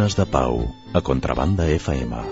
Ones de Pau, a Contrabanda FM.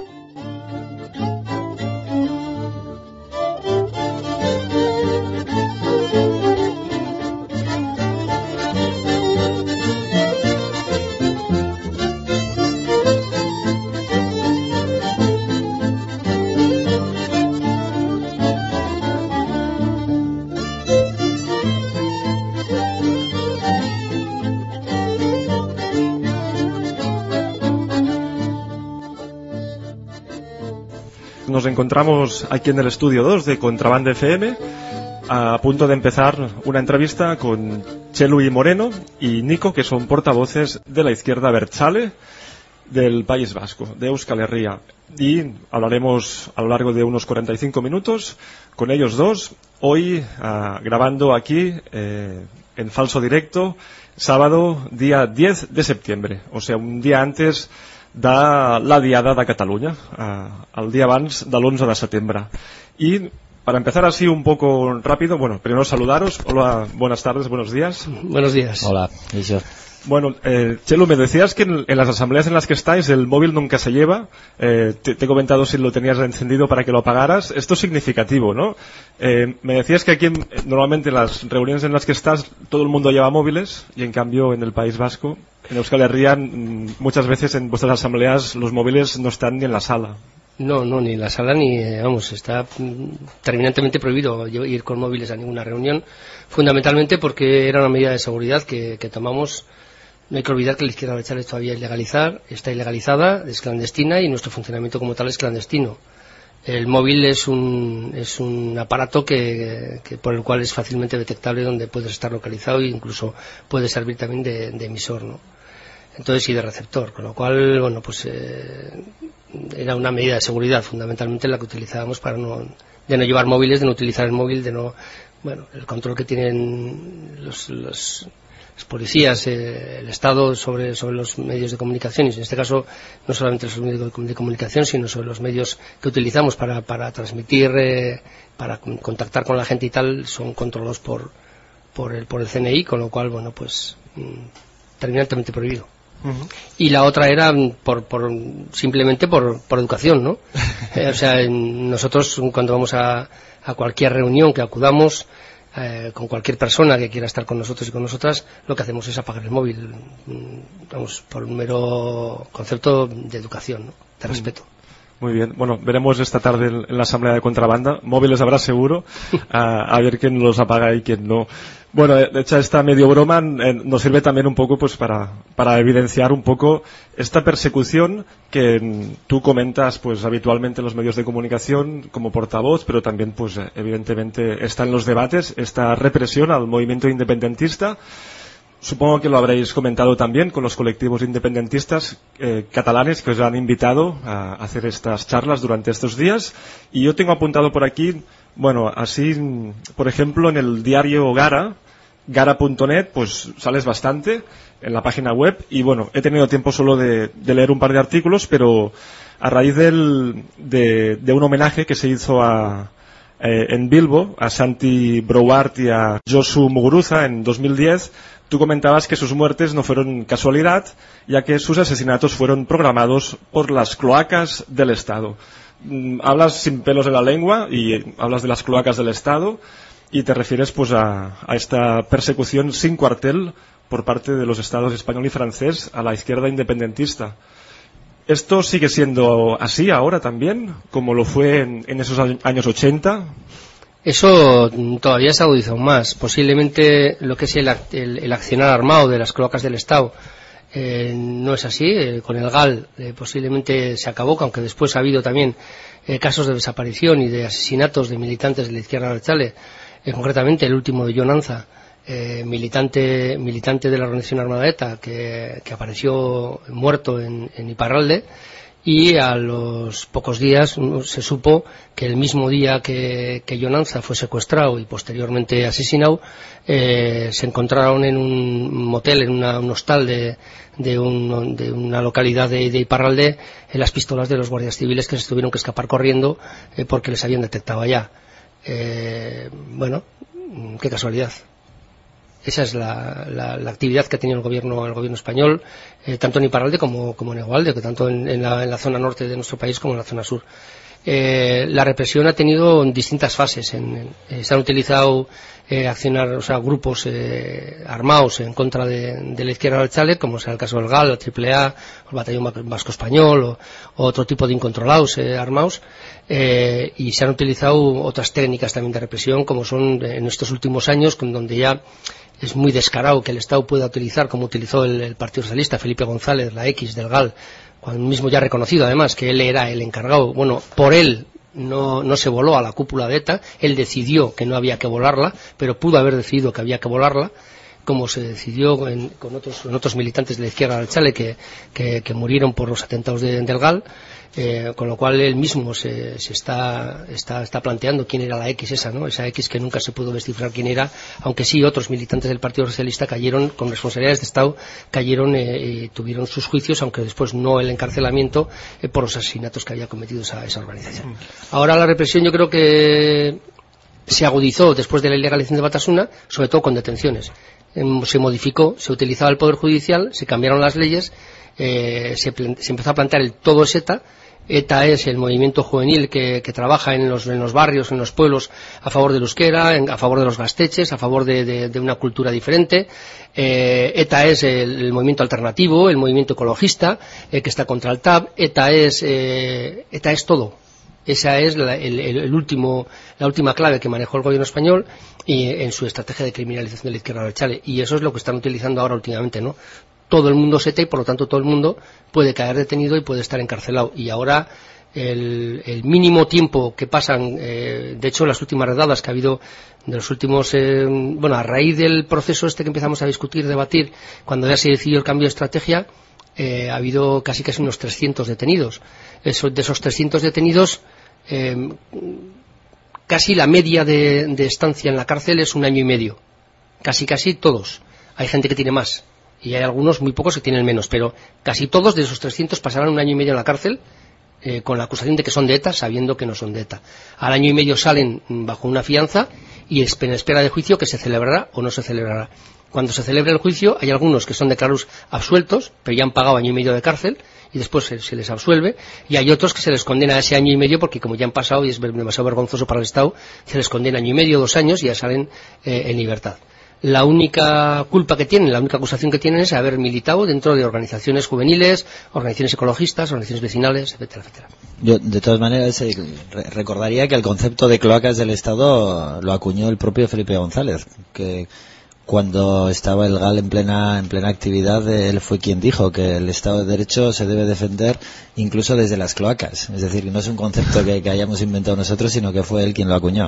Nos encontramos aquí en el estudio 2 de Contrabanda FM, a punto de empezar una entrevista con Txelu Moreno y Nico, que son portavoces de la izquierda abertzale del País Vasco, de Euskal Herria. Y hablaremos a lo largo de unos 45 minutos con ellos dos, hoy grabando aquí en falso directo, sábado, día 10 de septiembre, o sea, un día antes de la Diada de Cataluña, el día abans de l'11 de setembre. Y para empezar así un poco rápido, bueno, primero saludaros. Hola, buenas tardes, buenos días. Buenos días. Hola, y yo. Bueno, Txelu, me decías que en las asambleas en las que estáis el móvil nunca se lleva. Te he comentado si lo tenías encendido para que lo apagaras. Esto es significativo, ¿no? Me decías que aquí normalmente en las reuniones en las que estás todo el mundo lleva móviles y en cambio en el País Vasco, en Euskal Herria, muchas veces en vuestras asambleas los móviles no están ni en la sala. No, ni en la sala ni, vamos, está terminantemente prohibido ir con móviles a ninguna reunión, fundamentalmente porque era una medida de seguridad que tomamos. No hay que olvidar que la izquierda abertzale todavía está ilegalizada, es clandestina y nuestro funcionamiento como tal es clandestino. El móvil es un aparato por el cual es fácilmente detectable donde puedes estar localizado e incluso puede servir también de emisor, ¿no? Entonces, y de receptor, con lo cual, bueno, pues era una medida de seguridad fundamentalmente la que utilizábamos de no llevar móviles, de no utilizar el móvil, el control que tienen los policías, el Estado sobre los medios de comunicación, y en este caso no solamente los medios de comunicación, sino sobre los medios que utilizamos para transmitir, para contactar con la gente y tal, son controlados por el CNI, con lo cual, bueno, pues terminantemente prohibido. Uh-huh. Y la otra era simplemente por educación, ¿no? O sea, nosotros cuando vamos a cualquier reunión que acudamos, con cualquier persona que quiera estar con nosotros y con nosotras, lo que hacemos es apagar el móvil, vamos, por un mero concepto de educación, ¿no? De respeto. Muy bien, bueno, veremos esta tarde en la asamblea de Contrabanda. Móviles habrá seguro, a ver quién los apaga y quién no. Bueno, hecha esta medio broma, nos sirve también un poco pues para evidenciar un poco esta persecución que tú comentas pues habitualmente en los medios de comunicación como portavoz, pero también pues evidentemente está en los debates, esta represión al movimiento independentista. Supongo que lo habréis comentado también con los colectivos independentistas catalanes que os han invitado a hacer estas charlas durante estos días. Y yo tengo apuntado por aquí, bueno, así, por ejemplo, en el diario gara.net, pues sales bastante en la página web. Y bueno, he tenido tiempo solo de leer un par de artículos, pero a raíz de un homenaje que se hizo en Bilbo a Santi Brouart y a Josu Muguruza en 2010, tú comentabas que sus muertes no fueron casualidad, ya que sus asesinatos fueron programados por las cloacas del Estado. Hablas sin pelos en la lengua y hablas de las cloacas del Estado y te refieres pues a esta persecución sin cuartel por parte de los Estados español y francés a la izquierda independentista. ¿Esto sigue siendo así ahora también, como lo fue en esos años 80? Eso todavía se ha agudizado más. Posiblemente lo que es el accionar armado de las cloacas del Estado no es así. Con el GAL posiblemente se acabó, aunque después ha habido también casos de desaparición y de asesinatos de militantes de la izquierda abertzale, concretamente el último de Jon Anza, militante de la organización armada ETA, que apareció muerto en Iparralde. Y a los pocos días se supo que el mismo día que Jon Anza fue secuestrado y posteriormente asesinado, se encontraron en un motel, en un hostal de una localidad de Iparralde, las pistolas de los guardias civiles que se tuvieron que escapar corriendo porque les habían detectado allá. Bueno, qué casualidad. Esa es la actividad que ha tenido el gobierno español, tanto en Iparralde como en Egualde, que tanto en la zona norte de nuestro país como en la zona sur. La represión ha tenido distintas fases. Se han utilizado grupos armados en contra de la izquierda abertzale, como sea el caso del GAL, el AAA, el Batallón Vasco Español o otro tipo de incontrolados armados, y se han utilizado otras técnicas también de represión, como son en estos últimos años, donde ya es muy descarado que el Estado pueda utilizar, como utilizó el Partido Socialista, Felipe González, la X del GAL, cuando mismo ya ha reconocido además que él era el encargado. Bueno, por él no se voló a la cúpula de ETA, él decidió que no había que volarla, pero pudo haber decidido que había que volarla, como se decidió con otros militantes de la izquierda abertzale que murieron por los atentados del GAL, con lo cual él mismo se está planteando quién era la X esa, ¿no? Esa X que nunca se pudo descifrar quién era, aunque sí otros militantes del Partido Socialista cayeron con responsabilidades de Estado, y tuvieron sus juicios, aunque después no el encarcelamiento por los asesinatos que había cometido esa organización. Ahora la represión yo creo que se agudizó después de la ilegalización de Batasuna, sobre todo con detenciones. Se modificó, se utilizaba el Poder Judicial, se cambiaron las leyes, se empezó a plantear el todo es ETA. ETA es el movimiento juvenil que trabaja en los barrios, en los pueblos, a favor del euskera, a favor de los gasteches, a favor de una cultura diferente. ETA es el movimiento alternativo, el movimiento ecologista, que está contra el TAP. ETA es todo. Esa es la última clave que manejó el gobierno español en su estrategia de criminalización de la izquierda abertzale. Y eso es lo que están utilizando ahora últimamente, ¿no? Todo el mundo es ETA y por lo tanto todo el mundo puede caer detenido y puede estar encarcelado. Y ahora el mínimo tiempo que pasan, de hecho las últimas redadas que ha habido de los últimos, a raíz del proceso que empezamos a discutir, debatir, cuando ya se decidió el cambio de estrategia, ha habido casi unos 300 detenidos. De esos 300 detenidos, casi la media de estancia en la cárcel es 1 año y medio. Casi todos. Hay gente que tiene más. Y hay algunos, muy pocos, que tienen menos, pero casi todos de esos 300 pasarán 1 año y medio en la cárcel, con la acusación de que son de ETA, sabiendo que no son de ETA. Al año y medio salen bajo una fianza y en espera de juicio que se celebrará o no se celebrará. Cuando se celebre el juicio, hay algunos que son declarados absueltos, pero ya han pagado 1 año y medio de cárcel, y después se les absuelve, y hay otros que se les condena a ese 1 año y medio, porque como ya han pasado, y es demasiado vergonzoso para el Estado, se les condena 1 año y medio, 2 años, y ya salen en libertad. La única culpa que tienen, la única acusación que tienen es haber militado dentro de organizaciones juveniles, organizaciones ecologistas, organizaciones vecinales, etcétera, etcétera. Yo, de todas maneras, recordaría que el concepto de cloacas del Estado lo acuñó el propio Felipe González, que cuando estaba el GAL en plena actividad, él fue quien dijo que el Estado de Derecho se debe defender incluso desde las cloacas. Es decir, que no es un concepto que hayamos inventado nosotros, sino que fue él quien lo acuñó.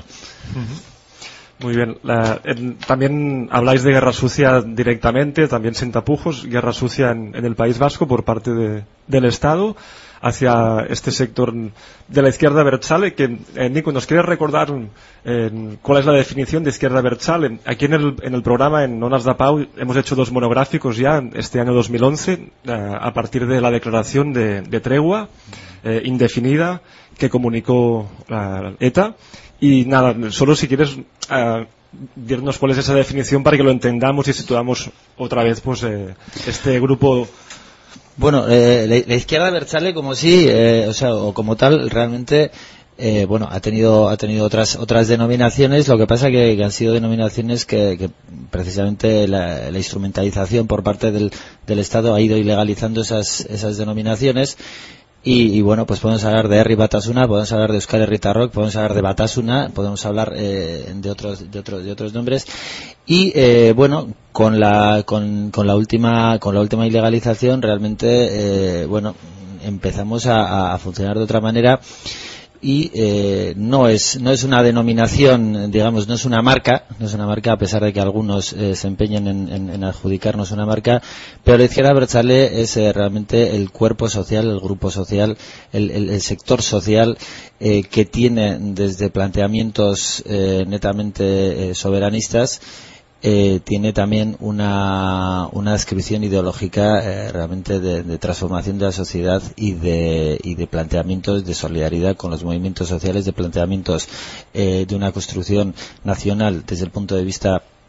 Muy bien. También habláis de guerra sucia directamente, también sin tapujos, guerra sucia en el País Vasco por parte del Estado hacia este sector de la izquierda abertzale, que Nico, ¿nos quieres recordar cuál es la definición de izquierda abertzale? Aquí en el programa, en Onas da Pau, hemos hecho 2 monográficos ya este año 2011, a partir de la declaración de tregua indefinida que comunicó ETA. Y nada, solo si quieres dirnos cuál es esa definición para que lo entendamos y situamos otra vez este grupo. Bueno, la izquierda abertzale como o como tal, realmente ha tenido otras denominaciones. Lo que pasa que han sido denominaciones que precisamente la instrumentalización por parte del Estado ha ido ilegalizando esas denominaciones. Y bueno, pues podemos hablar de Herri Batasuna, podemos hablar de Euskal Herritarrok, podemos hablar de Batasuna, podemos hablar de otros nombres. Y con la última ilegalización realmente empezamos a funcionar de otra manera. Y no es una denominación, digamos, no es una marca, a pesar de que algunos se empeñan en adjudicarnos una marca, pero la izquierda abertzale es realmente el cuerpo social, el grupo social, el sector social que tiene desde planteamientos netamente soberanistas, tiene también una adscripción ideológica realmente de transformación de la sociedad y de planteamientos de solidaridad con los movimientos sociales, de planteamientos de una construcción nacional desde el punto de vista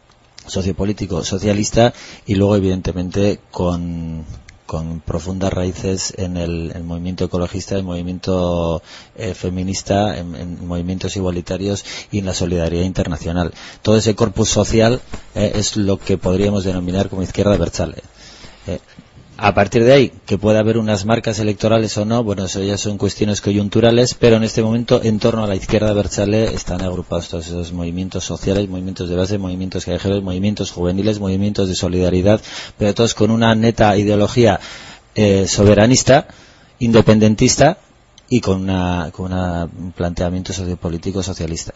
sociopolítico socialista, y luego evidentemente con profundas raíces en el movimiento ecologista, el movimiento feminista, en movimientos igualitarios y en la solidaridad internacional. Todo ese corpus social es lo que podríamos denominar como izquierda abertzale. A partir de ahí, que pueda haber unas marcas electorales o no, bueno, eso ya son cuestiones coyunturales, pero en este momento, en torno a la izquierda abertzale, están agrupados todos esos movimientos sociales, movimientos de base, movimientos callejeros, movimientos juveniles, movimientos de solidaridad, pero todos con una neta ideología soberanista, independentista y con un planteamiento sociopolítico socialista.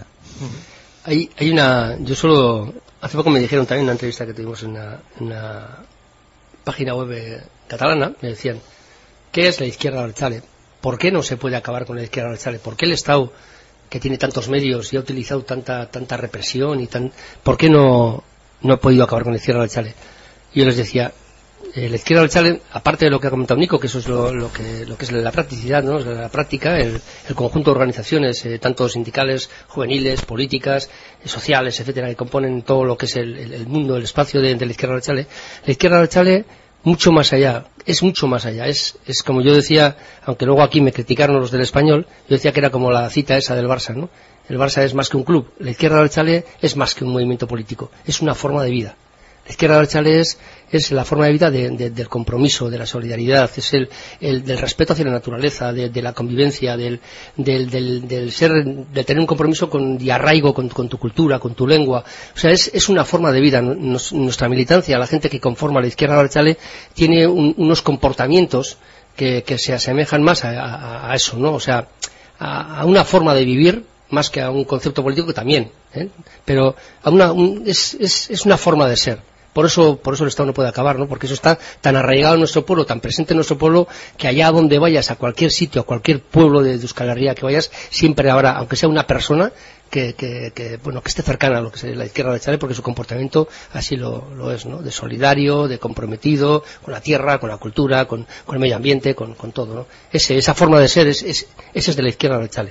Hace poco me dijeron también en una entrevista que tuvimos en una página web catalana, me decían, ¿qué es la izquierda abertzale? ¿Por qué no se puede acabar con la izquierda abertzale? ¿Por qué el Estado, que tiene tantos medios y ha utilizado tanta represión ¿por qué no ha podido acabar con la izquierda abertzale? Y yo les decía, la izquierda abertzale, aparte de lo que ha comentado Nico, que eso es lo que es la practicidad, ¿no? La práctica, el conjunto de organizaciones, tanto sindicales, juveniles, políticas, sociales, etcétera, que componen todo lo que es el mundo, el espacio de la izquierda abertzale. La izquierda abertzale, mucho más allá, es mucho más allá. Es como yo decía, aunque luego aquí me criticaron los del Español, yo decía que era como la cita esa del Barça, ¿no? El Barça es más que un club. La izquierda abertzale es más que un movimiento político, es una forma de vida. La izquierda abertzale es la forma de vida del compromiso, de la solidaridad, es del respeto hacia la naturaleza, de la convivencia, del tener un compromiso de arraigo con tu cultura, con tu lengua. O sea, es una forma de vida. Nuestra militancia, la gente que conforma la izquierda abertzale, tiene unos comportamientos que se asemejan más a eso, ¿no? O sea, a una forma de vivir más que a un concepto político, que también, pero es una forma de ser. Por eso el Estado no puede acabar, ¿no? Porque eso está tan arraigado en nuestro pueblo, tan presente en nuestro pueblo, que allá donde vayas, a cualquier sitio, a cualquier pueblo de Euskal Herria que vayas, siempre habrá, aunque sea una persona que esté cercana a lo que es la izquierda abertzale, porque su comportamiento así lo es, ¿no? De solidario, de comprometido con la tierra, con la cultura, con el medio ambiente, con todo, ¿no? Esa forma de ser esa es de la izquierda abertzale.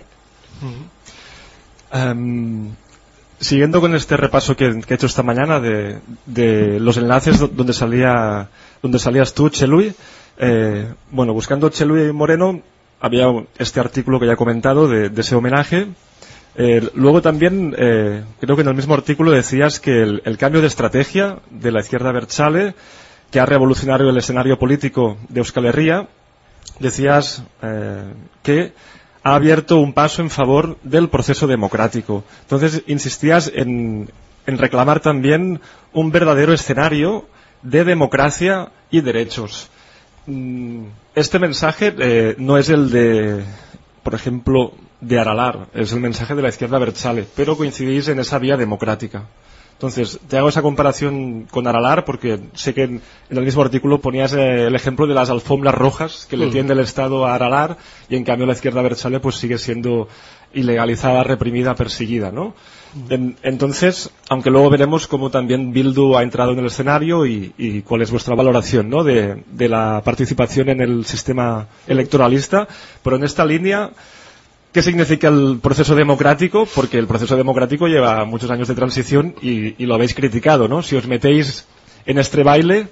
Siguiendo con este repaso que he hecho esta mañana de los enlaces donde salías tú, Txelui, buscando Txelui Moreno, había este artículo que ya he comentado de ese homenaje. Luego también, creo que en el mismo artículo decías que el cambio de estrategia de la izquierda abertzale, que ha revolucionado el escenario político de Euskal Herria, decías que ha abierto un paso en favor del proceso democrático. Entonces insistías en reclamar también un verdadero escenario de democracia y derechos. Este mensaje no es el de, por ejemplo, de Aralar, es el mensaje de la izquierda abertzale, pero coincidís en esa vía democrática. Entonces, te hago esa comparación con Aralar porque sé que en el mismo artículo ponías el ejemplo de las alfombras rojas que le tiende el Estado a Aralar, y en cambio la izquierda abertzale pues sigue siendo ilegalizada, reprimida, perseguida, ¿no? Entonces, aunque luego veremos cómo también Bildu ha entrado en el escenario y cuál es vuestra valoración, ¿no? de la participación en el sistema electoralista, pero en esta línea, ¿qué significa el proceso democrático? Porque el proceso democrático lleva muchos años de transición y lo habéis criticado, ¿no? Si os metéis en este baile,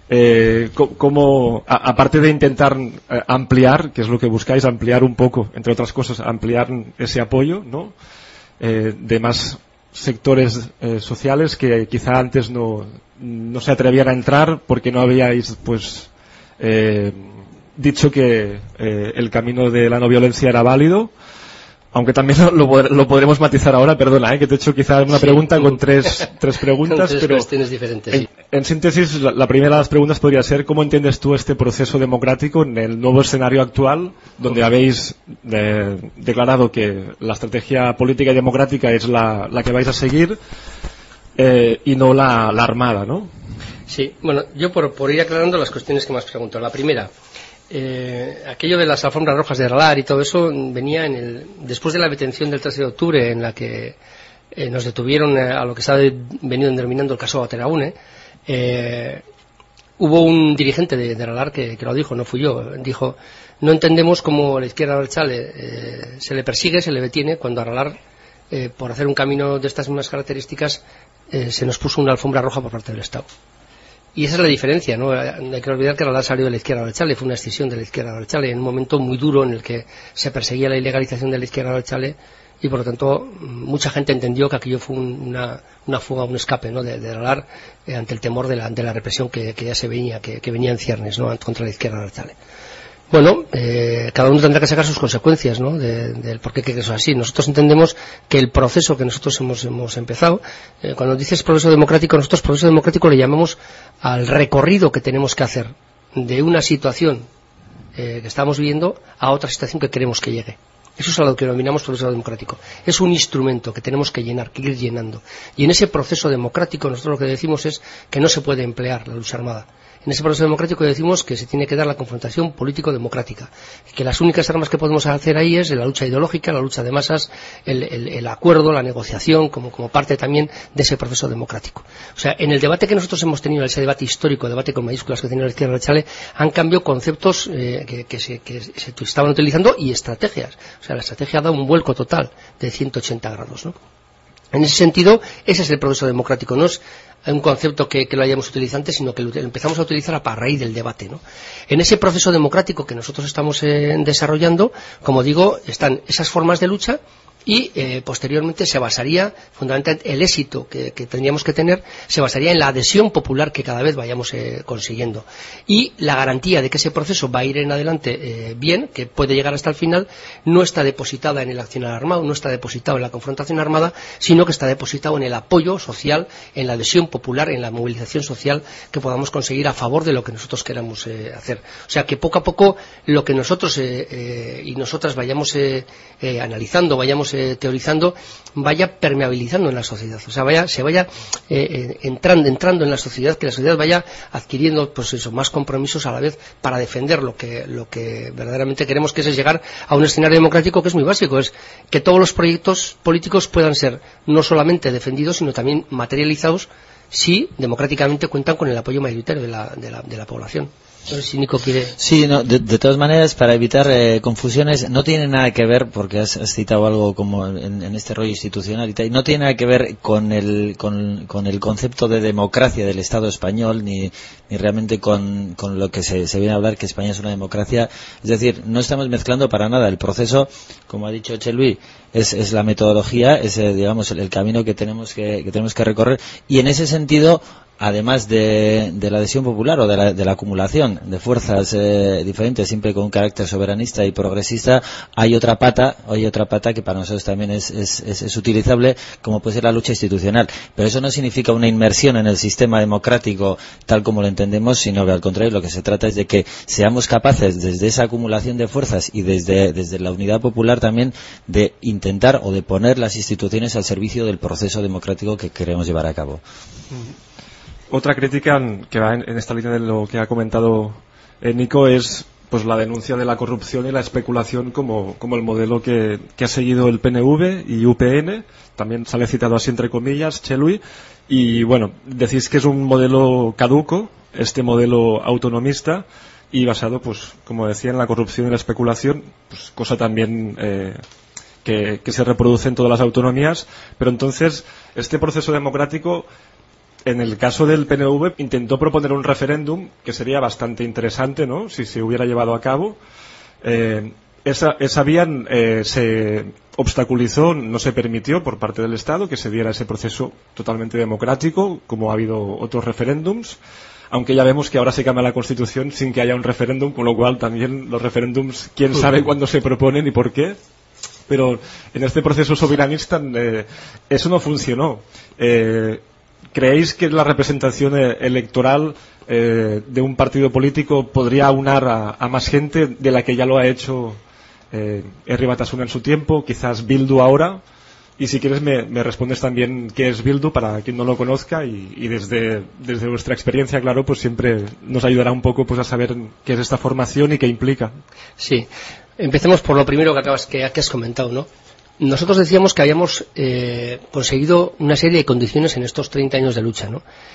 ¿cómo, aparte de intentar ampliar, que es lo que buscáis, ampliar un poco, entre otras cosas, ampliar ese apoyo, ¿no? De más sectores sociales que quizá antes no se atrevían a entrar porque no habíais, pues, dicho que el camino de la no violencia era válido, aunque también lo podremos matizar ahora. Perdona, que te he hecho quizá una pregunta con tres preguntas, pero cuestiones diferentes, sí. En síntesis, la primera de las preguntas podría ser: ¿cómo entiendes tú este proceso democrático en el nuevo escenario actual, donde habéis declarado que la estrategia política y democrática es la que vais a seguir y no la armada, ¿no? Sí, bueno, yo por ir aclarando las cuestiones que me has preguntado. La primera, aquello de las alfombras rojas de Aralar y todo eso venía después de la detención del 13 de octubre, en la que nos detuvieron a lo que se ha venido denominando el caso Ateraune. Hubo un dirigente de Aralar que lo dijo, no fui yo, dijo: no entendemos cómo la izquierda abertzale se le persigue, se le detiene, cuando Aralar por hacer un camino de estas mismas características, se nos puso una alfombra roja por parte del Estado. Y esa es la diferencia, ¿no? Hay que olvidar que Radal salió de la izquierda abertzale, fue una escisión de la izquierda abertzale en un momento muy duro en el que se perseguía la ilegalización de la izquierda abertzale, y por lo tanto mucha gente entendió que aquello fue una fuga, un escape, ¿no? de Radal ante el temor de la represión que ya se veía, que venía en ciernes, ¿no? contra la izquierda abertzale. Bueno, cada uno tendrá que sacar sus consecuencias, ¿no? del por qué eso es así. Nosotros entendemos que el proceso que nosotros hemos empezado, cuando dices proceso democrático, nosotros proceso democrático le llamamos al recorrido que tenemos que hacer de una situación que estamos viviendo a otra situación que queremos que llegue. Eso es a lo que denominamos proceso democrático. Es un instrumento que tenemos que llenar, que ir llenando. Y en ese proceso democrático nosotros lo que decimos es que no se puede emplear la lucha armada. En ese proceso democrático decimos que se tiene que dar la confrontación político-democrática, que las únicas armas que podemos hacer ahí es la lucha ideológica, la lucha de masas, el acuerdo, la negociación, como parte también de ese proceso democrático. O sea, en el debate que nosotros hemos tenido, ese debate histórico, debate con mayúsculas que tenía la izquierda abertzale, han cambiado conceptos que se estaban utilizando y estrategias. O sea, la estrategia ha dado un vuelco total de 180 grados, ¿no? En ese sentido, ese es el proceso democrático, no es un concepto que lo hayamos utilizado antes, sino que lo empezamos a utilizar a raíz del debate, ¿no? En ese proceso democrático que nosotros estamos desarrollando, como digo, están esas formas de lucha y posteriormente se basaría, fundamentalmente, el éxito que tendríamos que tener, se basaría en la adhesión popular que cada vez vayamos consiguiendo. Y la garantía de que ese proceso va a ir en adelante bien, que puede llegar hasta el final, no está depositada en el accionar armado, no está depositado en la confrontación armada, sino que está depositado en el apoyo social, en la adhesión popular, en la movilización social que podamos conseguir a favor de lo que nosotros queramos hacer. O sea, que poco a poco lo que nosotros y nosotras vayamos analizando, vayamos teorizando, vaya permeabilizando en la sociedad, o sea, se vaya entrando en la sociedad, que la sociedad vaya adquiriendo, pues eso, más compromisos a la vez para defender lo que verdaderamente queremos, que es llegar a un escenario democrático que es muy básico, es que todos los proyectos políticos puedan ser no solamente defendidos, sino también materializados si democráticamente cuentan con el apoyo mayoritario de la población. Entonces, si Nico quiere... Sí, no, de todas maneras, para evitar confusiones, no tiene nada que ver, porque has citado algo como en este rollo institucional y tal, no tiene nada que ver con el concepto de democracia del Estado español, ni realmente con lo que se viene a hablar, que España es una democracia. Es decir, no estamos mezclando para nada el proceso, como ha dicho Chelui, es la metodología, es digamos el camino que tenemos que recorrer, y en ese sentido, además de la adhesión popular o de la acumulación de fuerzas diferentes, siempre con un carácter soberanista y progresista, hay otra pata que para nosotros también es utilizable, como puede ser la lucha institucional. Pero eso no significa una inmersión en el sistema democrático tal como lo entendemos, sino que al contrario, lo que se trata es de que seamos capaces, desde esa acumulación de fuerzas y desde la unidad popular también, de intentar o de poner las instituciones al servicio del proceso democrático que queremos llevar a cabo. Otra crítica que va en esta línea de lo que ha comentado Nico es pues la denuncia de la corrupción y la especulación como el modelo que ha seguido el PNV y UPN, también sale citado así entre comillas, Chelui, y bueno, decís que es un modelo caduco, este modelo autonomista, y basado, pues como decía, en la corrupción y la especulación, pues cosa también que se reproduce en todas las autonomías. Pero entonces, este proceso democrático, en el caso del PNV, intentó proponer un referéndum que sería bastante interesante, ¿no?, si se hubiera llevado a cabo. Esa vía se obstaculizó, no se permitió por parte del Estado que se diera ese proceso totalmente democrático, como ha habido otros referéndums, aunque ya vemos que ahora se cambia la Constitución sin que haya un referéndum, con lo cual también los referéndums, quién sabe cuándo se proponen y por qué. Pero en este proceso soberanista eso no funcionó. ¿Creéis que la representación electoral de un partido político podría aunar a más gente de la que ya lo ha hecho Herri Batasuna en su tiempo, quizás Bildu ahora? Y si quieres me respondes también qué es Bildu para quien no lo conozca, y desde vuestra experiencia, claro, pues siempre nos ayudará un poco pues a saber qué es esta formación y qué implica. Sí, empecemos por lo primero que has comentado, ¿no? Nosotros decíamos que habíamos conseguido una serie de condiciones en estos 30 años de lucha, ¿no?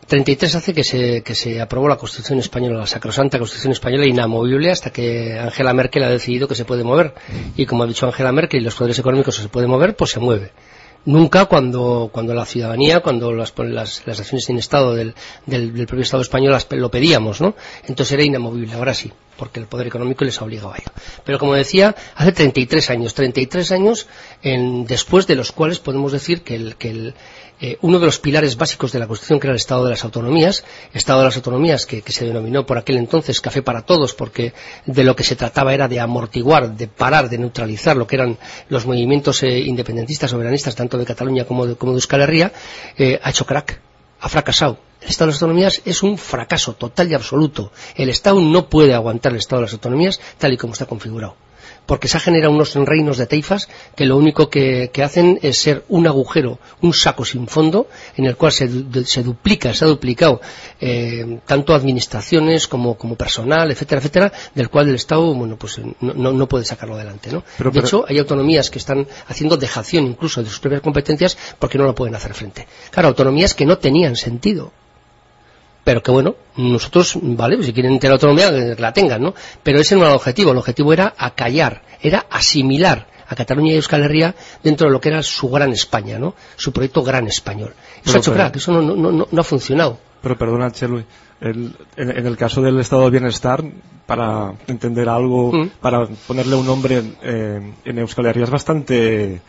33 hace que se aprobó la Constitución Española, la sacrosanta Constitución Española, inamovible hasta que Angela Merkel ha decidido que se puede mover. Y como ha dicho Angela Merkel, y los poderes económicos se pueden mover, pues se mueve. Nunca cuando la ciudadanía, cuando las acciones sin Estado del propio Estado español lo pedíamos, ¿no? Entonces era inamovible, ahora sí, porque el poder económico les ha obligado a ello. Pero como decía, hace 33 años después de los cuales podemos decir que uno de los pilares básicos de la Constitución, que era el Estado de las Autonomías, que se denominó por aquel entonces Café para Todos, porque de lo que se trataba era de amortiguar, de parar, de neutralizar lo que eran los movimientos independentistas, soberanistas, tanto de Cataluña como de Euskal Herria, ha hecho crack, ha fracasado. El Estado de las Autonomías es un fracaso total y absoluto. El Estado no puede aguantar el Estado de las Autonomías tal y como está configurado, porque se ha generado unos reinos de teifas que lo único que hacen es ser un agujero, un saco sin fondo, en el cual se ha duplicado tanto administraciones como personal, etcétera, etcétera, del cual el Estado, bueno, pues no puede sacarlo adelante, ¿no? De hecho, hay autonomías que están haciendo dejación incluso de sus propias competencias porque no lo pueden hacer frente. Claro, autonomías que no tenían sentido. Pero que bueno, nosotros, vale, pues si quieren tener autonomía, que la tengan, ¿no? Pero ese no era el objetivo era acallar, era asimilar a Cataluña y Euskal Herria dentro de lo que era su gran España, ¿no? Su proyecto gran español. Eso ha hecho crack, eso no ha funcionado. Pero perdona, Chelo, en el caso del estado de bienestar, para entender algo, para ponerle un nombre, en Euskal Herria es bastante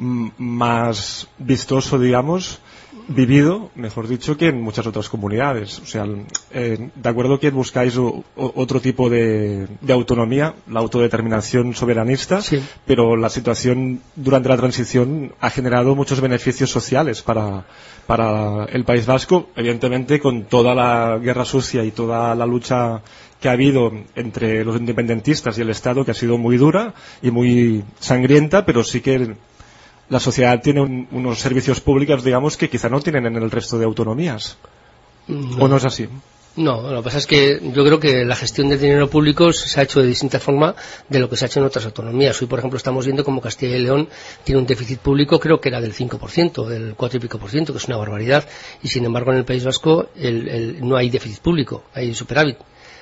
más vistoso, digamos, vivido, mejor dicho, que en muchas otras comunidades. O sea, de acuerdo que buscáis otro tipo de autonomía, la autodeterminación soberanista, sí, pero la situación durante la transición ha generado muchos beneficios sociales para el País Vasco, evidentemente con toda la guerra sucia y toda la lucha que ha habido entre los independentistas y el Estado, que ha sido muy dura y muy sangrienta, pero sí que la sociedad tiene unos servicios públicos, digamos, que quizá no tienen en el resto de autonomías. ¿O no es así? No, lo que pasa es que yo creo que la gestión del dinero público se ha hecho de distinta forma de lo que se ha hecho en otras autonomías. Hoy, por ejemplo, estamos viendo como Castilla y León tiene un déficit público, creo que era del 5%, del 4 y pico por ciento, que es una barbaridad. Y sin embargo, en el País Vasco no hay déficit público, hay superávit.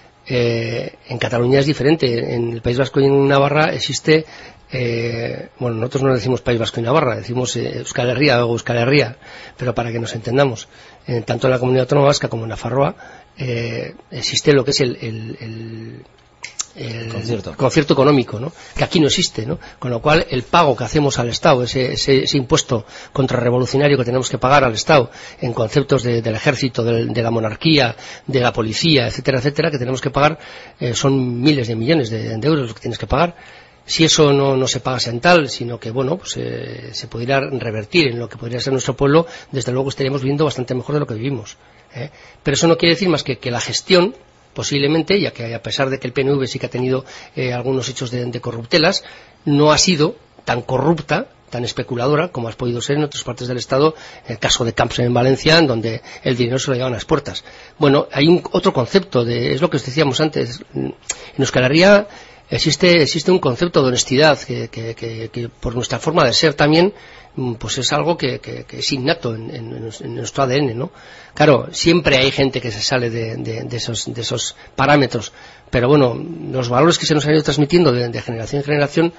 En Cataluña es diferente. En el País Vasco y en Navarra existe, bueno, nosotros no decimos País Vasco y Navarra, decimos Euskal Herria o Euskal Herria, pero para que nos entendamos, tanto en la Comunidad Autónoma Vasca como en Nafarroa existe lo que es el concierto económico, ¿no? Que aquí no existe, ¿no? Con lo cual el pago que hacemos al Estado, ese impuesto contrarrevolucionario que tenemos que pagar al Estado en conceptos del ejército, de la monarquía, de la policía, etcétera, etcétera, que tenemos que pagar, son miles de millones de euros los que tienes que pagar. Si eso no se pagase en tal, sino que, bueno, pues se pudiera revertir en lo que podría ser nuestro pueblo, desde luego estaríamos viviendo bastante mejor de lo que vivimos, ¿eh? Pero eso no quiere decir más que la gestión, posiblemente, ya que a pesar de que el PNV sí que ha tenido algunos hechos de corruptelas, no ha sido tan corrupta, tan especuladora como ha podido ser en otras partes del Estado, en el caso de Camps en Valencia, en donde el dinero se lo llevan a las puertas. Bueno, hay otro concepto, es lo que os decíamos antes, en Euskal Herria existe un concepto de honestidad que por nuestra forma de ser también, pues es algo que es innato en nuestro ADN, ¿no? Claro, siempre hay gente que se sale de esos parámetros, pero bueno, los valores que se nos han ido transmitiendo de generación en generación,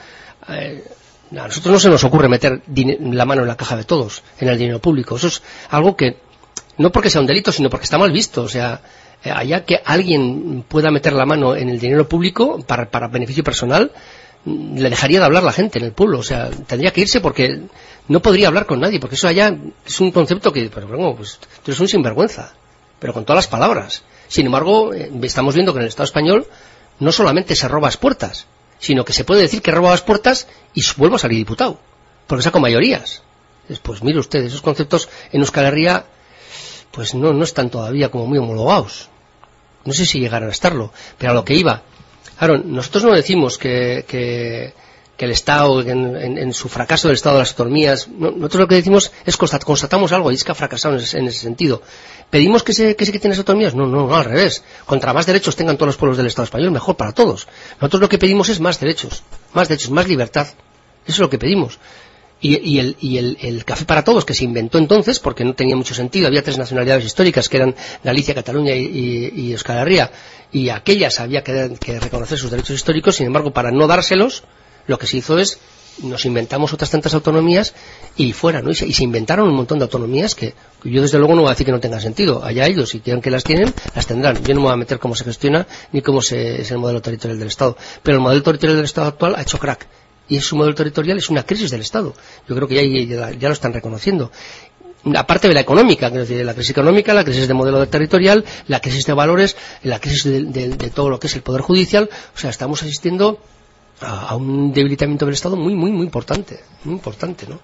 a nosotros no se nos ocurre meter la mano en la caja de todos, en el dinero público. Eso es algo que, no porque sea un delito, sino porque está mal visto. O sea, allá que alguien pueda meter la mano en el dinero público para beneficio personal, le dejaría de hablar la gente en el pueblo. O sea, tendría que irse porque no podría hablar con nadie, porque eso allá es un concepto que, pero bueno, pues tú eres un sinvergüenza, pero con todas las palabras. Sin embargo, estamos viendo que en el Estado español no solamente se roba a las puertas, sino que se puede decir que roba a las puertas y vuelve a salir diputado, porque saca mayorías. Pues mire usted, esos conceptos en Euskal Herria pues no están todavía como muy homologados. No sé si llegarán a estarlo, pero a lo que iba. Claro, nosotros no decimos que el Estado, en su fracaso del Estado de las autonomías, nosotros lo que decimos es constatamos algo y es que ha fracasado en ese sentido. ¿Pedimos que se quiten las autonomías? No, al revés. Contra más derechos tengan todos los pueblos del Estado español, mejor para todos. Nosotros lo que pedimos es más derechos, más libertad. Eso es lo que pedimos. Y el café para todos, que se inventó entonces, porque no tenía mucho sentido, había 3 nacionalidades históricas, que eran Galicia, Cataluña y Euskal Herria, y a aquellas había que reconocer sus derechos históricos. Sin embargo, para no dárselos, lo que se hizo es, nos inventamos otras tantas autonomías y fuera, ¿no? Y se inventaron un montón de autonomías que yo desde luego no voy a decir que no tengan sentido. Allá ellos, si quieren que las tienen, las tendrán. Yo no me voy a meter cómo se gestiona ni cómo es el modelo territorial del Estado. Pero el modelo territorial del Estado actual ha hecho crack. Y su modelo territorial es una crisis del Estado. Yo creo que ya lo están reconociendo. Aparte de la económica, quiero decir, la crisis económica, la crisis de modelo territorial, la crisis de valores, la crisis de todo lo que es el poder judicial. O sea, estamos asistiendo a un debilitamiento del Estado muy importante, ¿no?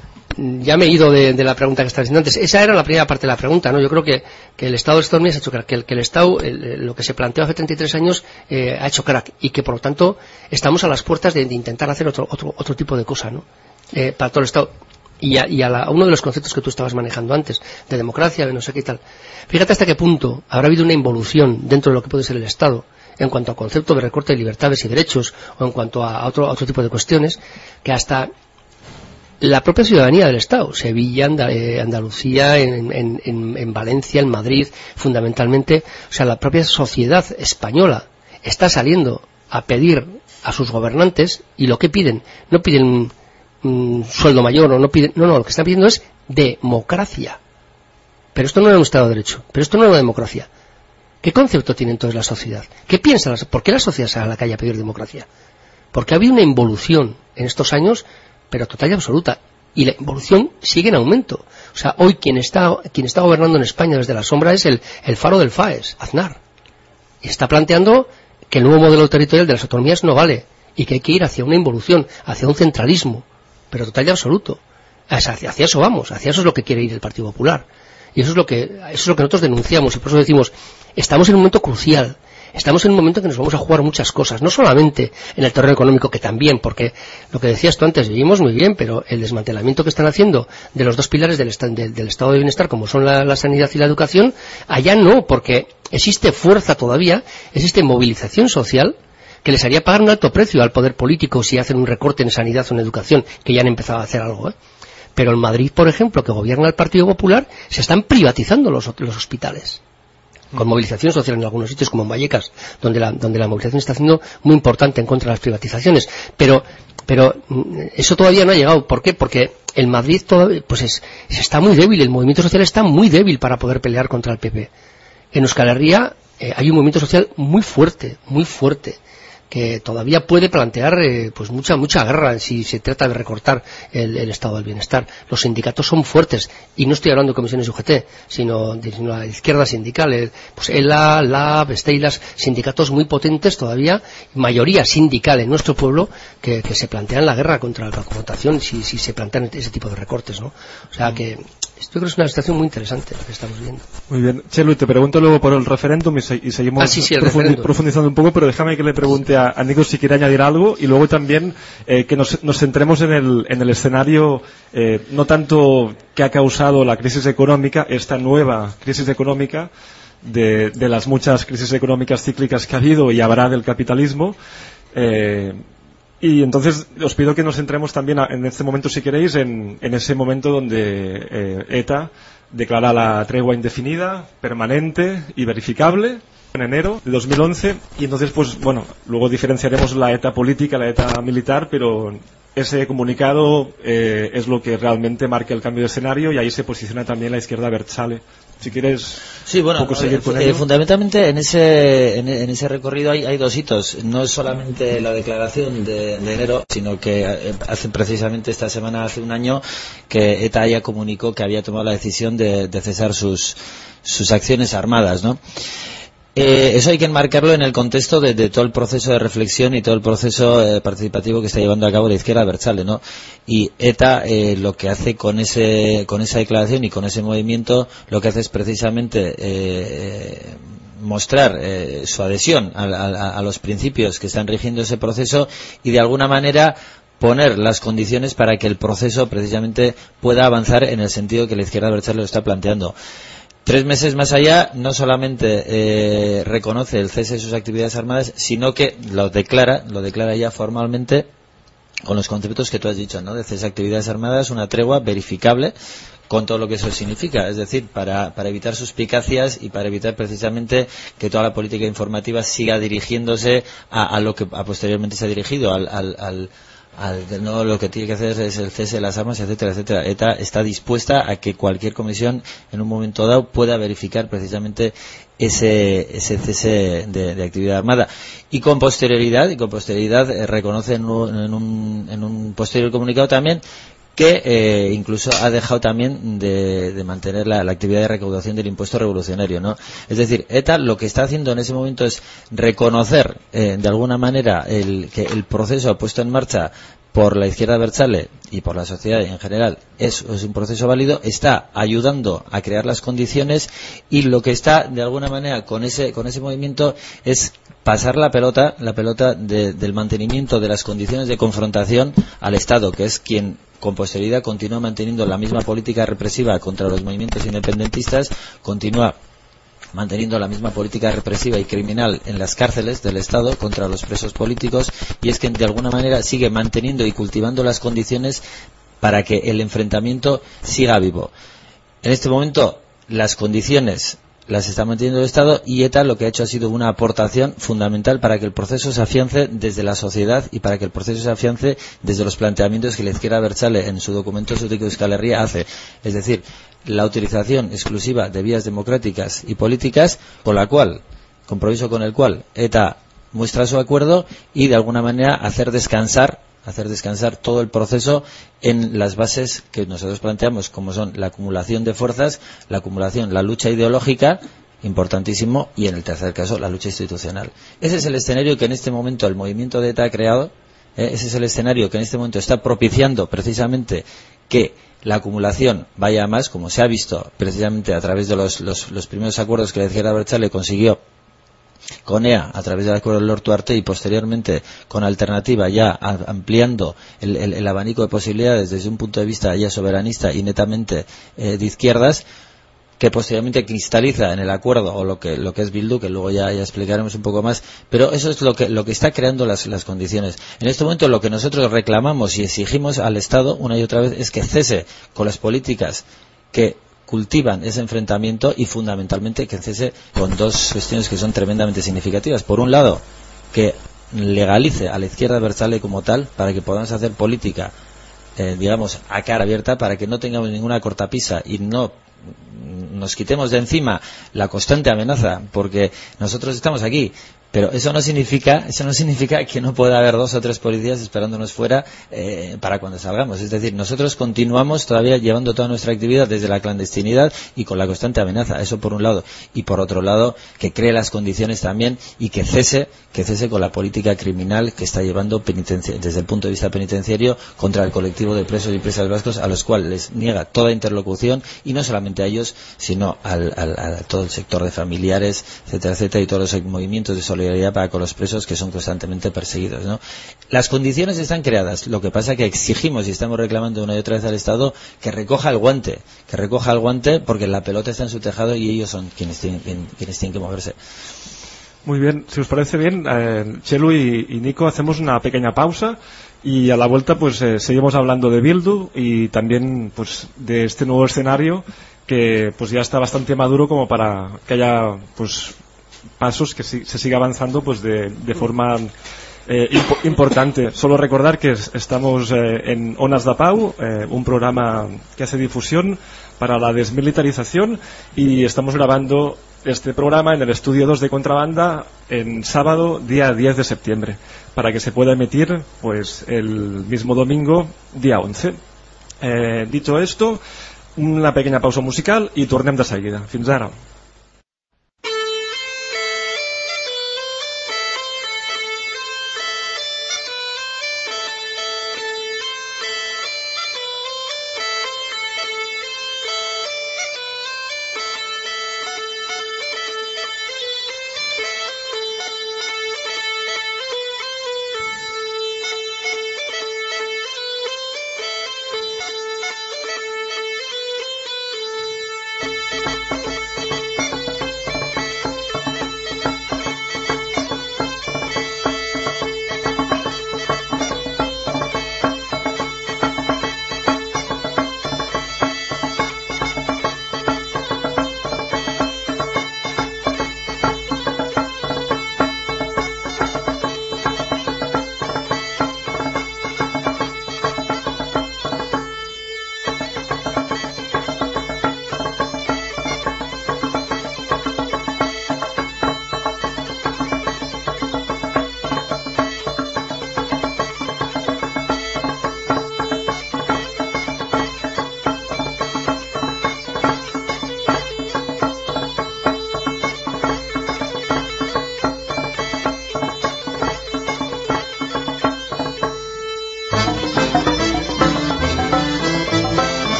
Ya me he ido de la pregunta que estaba diciendo antes. Esa era la primera parte de la pregunta, ¿no? Yo creo que el Estado de Estados Unidos ha hecho crack, que el Estado, lo que se planteó hace 33 años, ha hecho crack, y que por lo tanto estamos a las puertas de intentar hacer otro tipo de cosa, ¿no? Para todo el Estado. Y a uno de los conceptos que tú estabas manejando antes, de democracia, de no sé qué y tal. Fíjate hasta qué punto habrá habido una involución dentro de lo que puede ser el Estado, en cuanto a concepto de recorte de libertades y derechos, o en cuanto a otro tipo de cuestiones, que hasta la propia ciudadanía del Estado, Sevilla, Andalucía, en Valencia, en Madrid, fundamentalmente, o sea, la propia sociedad española está saliendo a pedir a sus gobernantes, y lo que piden, no piden un sueldo mayor, o no piden, no, lo que están pidiendo es democracia. Pero esto no es un Estado de Derecho, pero esto no es una democracia. ¿Qué concepto tiene entonces la sociedad? ¿Qué piensa? ¿Por qué la sociedad sale a la calle a pedir democracia? Porque ha habido una involución en estos años, pero total y absoluta, y la involución sigue en aumento. O sea, hoy quien está gobernando en España desde la sombra es el faro del FAES, Aznar, y está planteando que el nuevo modelo territorial de las autonomías no vale, y que hay que ir hacia una involución, hacia un centralismo, pero total y absoluto. Hacia eso vamos, hacia eso es lo que quiere ir el Partido Popular. Y eso es lo que nosotros denunciamos, y por eso decimos, estamos en un momento crucial. Estamos en un momento en que nos vamos a jugar muchas cosas, no solamente en el terreno económico, que también, porque lo que decías tú antes, vivimos muy bien, pero el desmantelamiento que están haciendo de los 2 pilares del estado de bienestar, como son la sanidad y la educación, allá no, porque existe fuerza todavía, existe movilización social, que les haría pagar un alto precio al poder político si hacen un recorte en sanidad o en educación, que ya han empezado a hacer algo, Pero en Madrid, por ejemplo, que gobierna el Partido Popular, se están privatizando los hospitales, con movilización social en algunos sitios, como en Vallecas, donde la movilización está haciendo muy importante en contra de las privatizaciones. Pero eso todavía no ha llegado. ¿Por qué? Porque el Madrid todavía, está muy débil, el movimiento social está muy débil para poder pelear contra el PP. En Euskal Herria hay un movimiento social muy fuerte, que todavía puede plantear mucha guerra si se trata de recortar el estado del bienestar. Los sindicatos son fuertes, y no estoy hablando de comisiones UGT, sino la izquierda sindical, ELA, LAB, Steilas, sindicatos muy potentes todavía, mayoría sindical en nuestro pueblo, que se plantean la guerra contra la connotación si se plantean ese tipo de recortes, ¿no? O sea que yo creo que es una situación muy interesante la que estamos viendo. Muy bien. Chelu, te pregunto luego por el referéndum y seguimos profundizando un poco, pero déjame que le pregunte a Nico si quiere añadir algo, y luego también que nos centremos en el escenario, no tanto que ha causado la crisis económica, esta nueva crisis económica, de las muchas crisis económicas cíclicas que ha habido y habrá del capitalismo, y entonces os pido que nos centremos también en este momento, si queréis, en ese momento donde ETA declara la tregua indefinida, permanente y verificable en enero de 2011, y entonces luego diferenciaremos la ETA política, la ETA militar, pero ese comunicado es lo que realmente marca el cambio de escenario, y ahí se posiciona también la izquierda abertzale. Si quieres seguir con ello. Fundamentalmente en ese recorrido hay 2 hitos. No es solamente la declaración de enero, sino que hace precisamente esta semana, hace un año, que ETA ya comunicó que había tomado la decisión de cesar sus acciones armadas, ¿no? Eso hay que enmarcarlo en el contexto de todo el proceso de reflexión y todo el proceso participativo que está llevando a cabo la izquierda abertzale, ¿no? Y ETA lo que hace con esa declaración y con ese movimiento, lo que hace es precisamente mostrar su adhesión a los principios que están rigiendo ese proceso, y de alguna manera poner las condiciones para que el proceso precisamente pueda avanzar en el sentido que la izquierda abertzale lo está planteando. 3 meses más allá, no solamente reconoce el cese de sus actividades armadas, sino que lo declara ya formalmente los conceptos que tú has dicho, ¿no? De cese de actividades armadas, una tregua verificable con todo lo que eso significa, es decir, para evitar suspicacias y para evitar precisamente que toda la política informativa siga dirigiéndose a lo que posteriormente se ha dirigido, no, lo que tiene que hacer es el cese de las armas, etcétera, etcétera. ETA está dispuesta a que cualquier comisión en un momento dado pueda verificar precisamente ese cese de actividad armada, y con posterioridad reconoce en un posterior comunicado también que incluso ha dejado también de mantener la actividad de recaudación del impuesto revolucionario, ¿no? Es decir, ETA lo que está haciendo en ese momento es reconocer de alguna manera que el proceso puesto en marcha por la izquierda abertzale y por la sociedad en general es un proceso válido, está ayudando a crear las condiciones, y lo que está de alguna manera con ese movimiento es pasar la pelota del mantenimiento de las condiciones de confrontación al Estado, que es quien con posterioridad continúa manteniendo la misma política represiva contra los movimientos independentistas, continúa manteniendo la misma política represiva y criminal en las cárceles del Estado contra los presos políticos, y es que de alguna manera sigue manteniendo y cultivando las condiciones para que el enfrentamiento siga vivo. En este momento las condiciones las está manteniendo el Estado, y ETA lo que ha hecho ha sido una aportación fundamental para que el proceso se afiance desde la sociedad y para que el proceso se afiance desde los planteamientos que la izquierda abertzale en su documento Zutik Euskal Herria hace, es decir, la utilización exclusiva de vías democráticas y políticas, compromiso con el cual ETA muestra su acuerdo, y de alguna manera hacer descansar todo el proceso en las bases que nosotros planteamos, como son la acumulación de fuerzas, la lucha ideológica, importantísimo, y en el tercer caso la lucha institucional. Ese es el escenario que en este momento el movimiento de ETA ha creado, ese es el escenario que en este momento está propiciando precisamente que la acumulación vaya a más, como se ha visto precisamente a través de los primeros acuerdos que la izquierda abertzale consiguió con EA a través del acuerdo del Lortu Arte, y posteriormente con Alternativa ya ampliando el abanico de posibilidades desde un punto de vista ya soberanista y netamente de izquierdas, que posteriormente cristaliza en el acuerdo, o lo que es Bildu, que luego ya explicaremos un poco más, pero eso es lo que está creando las condiciones. En este momento lo que nosotros reclamamos y exigimos al Estado una y otra vez es que cese con las políticas que cultivan ese enfrentamiento, y fundamentalmente que cese con dos cuestiones que son tremendamente significativas. Por un lado, que legalice a la izquierda abertzale como tal, para que podamos hacer política digamos a cara abierta, para que no tengamos ninguna cortapisa y no nos quitemos de encima la constante amenaza, porque nosotros estamos aquí, pero eso no significa que no pueda haber 2 o 3 policías esperándonos fuera para cuando salgamos. Es decir, nosotros continuamos todavía llevando toda nuestra actividad desde la clandestinidad y con la constante amenaza. Eso por un lado. Y por otro lado, que cree las condiciones también y que cese con la política criminal que está llevando desde el punto de vista penitenciario contra el colectivo de presos y presas vascos, a los cuales les niega toda interlocución, y no solamente a ellos, sino a todo el sector de familiares, etcétera, etcétera, y todos los movimientos de solidaridad para con los presos que son constantemente perseguidos, ¿no? Las condiciones están creadas, lo que pasa es que exigimos y estamos reclamando una y otra vez al Estado que recoja el guante, porque la pelota está en su tejado y ellos son quienes tienen que moverse. Muy bien, si os parece bien, Chelu y Nico, hacemos una pequeña pausa y a la vuelta pues seguimos hablando de Bildu y también pues de este nuevo escenario que pues ya está bastante maduro como para que haya pues pasos, que se siga avanzando pues de forma importante. Solo recordar que estamos en Onas da Pau, un programa que hace difusión para la desmilitarización, y estamos grabando este programa en el estudio 2 de Contrabanda en sábado, día 10 de septiembre, para que se pueda emitir pues el mismo domingo, día 11. Dicho esto, una pequeña pausa musical i tornem de seguida. Fins ara.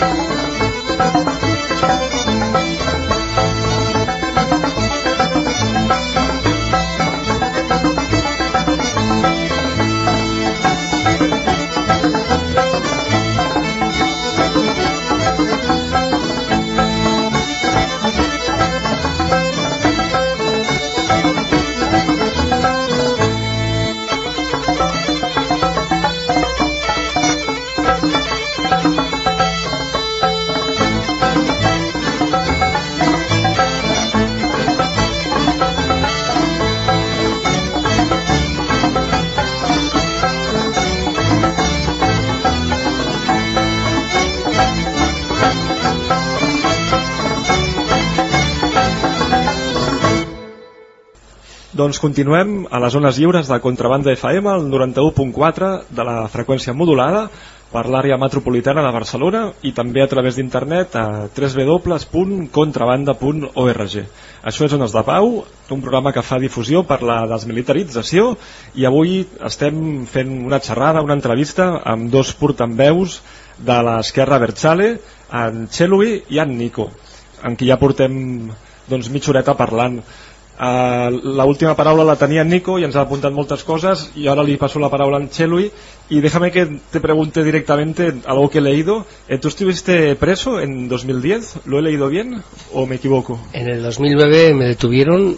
Doncs continuem a les zones lliures de Contrabanda FM, el 91.4 de la freqüència modulada per l'àrea metropolitana de Barcelona i també a través d'internet a www.contrabanda.org. Això és Zones de Pau, un programa que fa difusió per la desmilitarització, i avui estem fent una xerrada, una entrevista amb dos portaveus de l'esquerra Abertzale, en Txelui i en Nico, en qui ja portem mitja horeta parlant. La última paraula la tenía Nico y nos ha apuntado muchas cosas, y ahora le paso la palabra a Txelui, y déjame que te pregunte directamente algo que he leído. ¿Tú estuviste preso en 2010? ¿Lo he leído bien o me equivoco? En el 2009 me detuvieron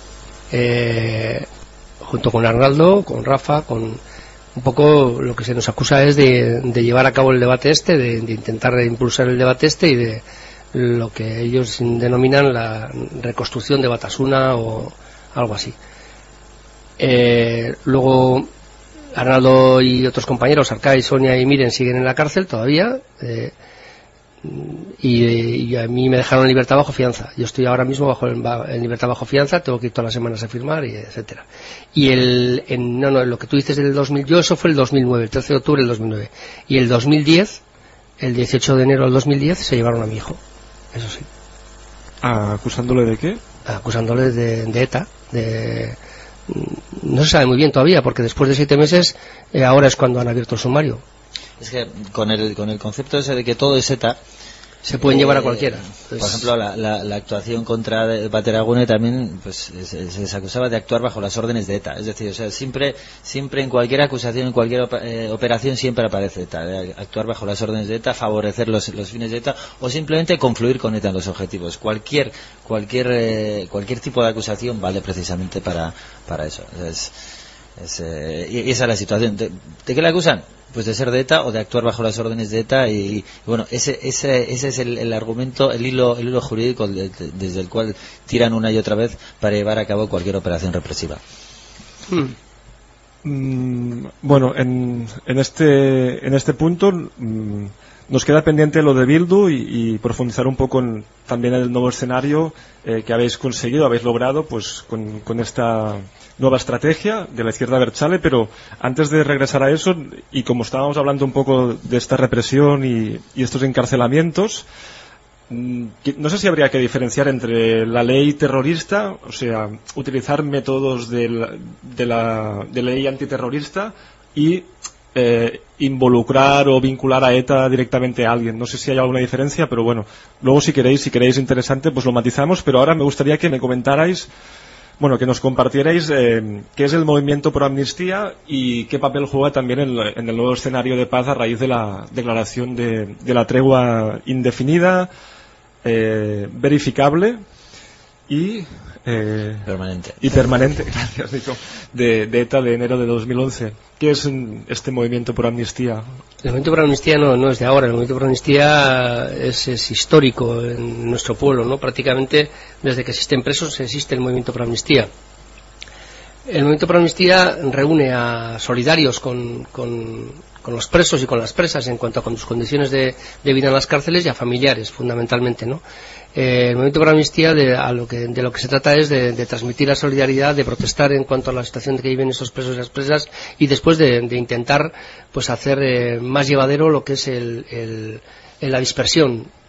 junto con Arnaldo, con Rafa, con un poco lo que se nos acusa es de llevar a cabo el debate de intentar impulsar el debate y de lo que ellos denominan la reconstrucción de Batasuna o algo así. Luego Arnaldo y otros compañeros, Arcai, Sonia y Miren, siguen en la cárcel todavía, y a mí me dejaron en libertad bajo fianza. Yo estoy ahora mismo en libertad bajo fianza, tengo que ir todas las semanas a firmar, y etcétera. Y lo que tú dices del 2000, yo eso fue el 2009, el 13 de octubre del 2009, y el 2010, el 18 de enero del 2010 se llevaron a mi hijo, eso sí. ¿Acusándole de qué? Acusándole de ETA, no se sabe muy bien todavía, porque después de 7 meses ahora es cuando han abierto el sumario. Es que con el concepto ese de que todo es ETA, se pueden llevar a cualquiera. Por ejemplo, la actuación contra Bateragune también se les acusaba de actuar bajo las órdenes de ETA. Es decir, o sea, siempre en cualquier acusación, en cualquier operación siempre aparece ETA. Actuar bajo las órdenes de ETA, favorecer los fines de ETA o simplemente confluir con ETA en los objetivos. Cualquier tipo de acusación vale precisamente para eso. Y esa es la situación. ¿De qué le acusan? Pues de ser de ETA o de actuar bajo las órdenes de ETA, y bueno, ese es el argumento, el hilo jurídico desde el cual tiran una y otra vez para llevar a cabo cualquier operación represiva. Bueno, en este punto nos queda pendiente lo de Bildu y profundizar un poco también en el nuevo escenario que habéis conseguido, habéis logrado pues con esta nueva estrategia de la izquierda Abertzale. Pero antes de regresar a eso, y como estábamos hablando un poco de esta represión y estos encarcelamientos, no sé si habría que diferenciar entre la ley terrorista, o sea, utilizar métodos de ley antiterrorista, y involucrar o vincular a ETA directamente a alguien. No sé si hay alguna diferencia, pero bueno, luego si queréis interesante, pues lo matizamos. Pero ahora me gustaría que me comentarais, bueno, que nos compartierais qué es el movimiento pro amnistía y qué papel juega también en el nuevo escenario de paz a raíz de la declaración de la tregua indefinida, verificable y permanente, gracias Nico, de ETA de enero de 2011. ¿Qué es este movimiento por amnistía? El movimiento por amnistía no es de ahora. El movimiento por amnistía es histórico en nuestro pueblo, ¿no? Prácticamente desde que existen presos existe el movimiento por amnistía. El movimiento por amnistía reúne a solidarios con los presos y con las presas en cuanto a sus condiciones de vida en las cárceles, y a familiares fundamentalmente, ¿no? El movimiento por amnistía de lo que se trata es de transmitir la solidaridad, de protestar en cuanto a la situación de que viven esos presos y las presas, y después de intentar pues hacer más llevadero lo que es la dispersión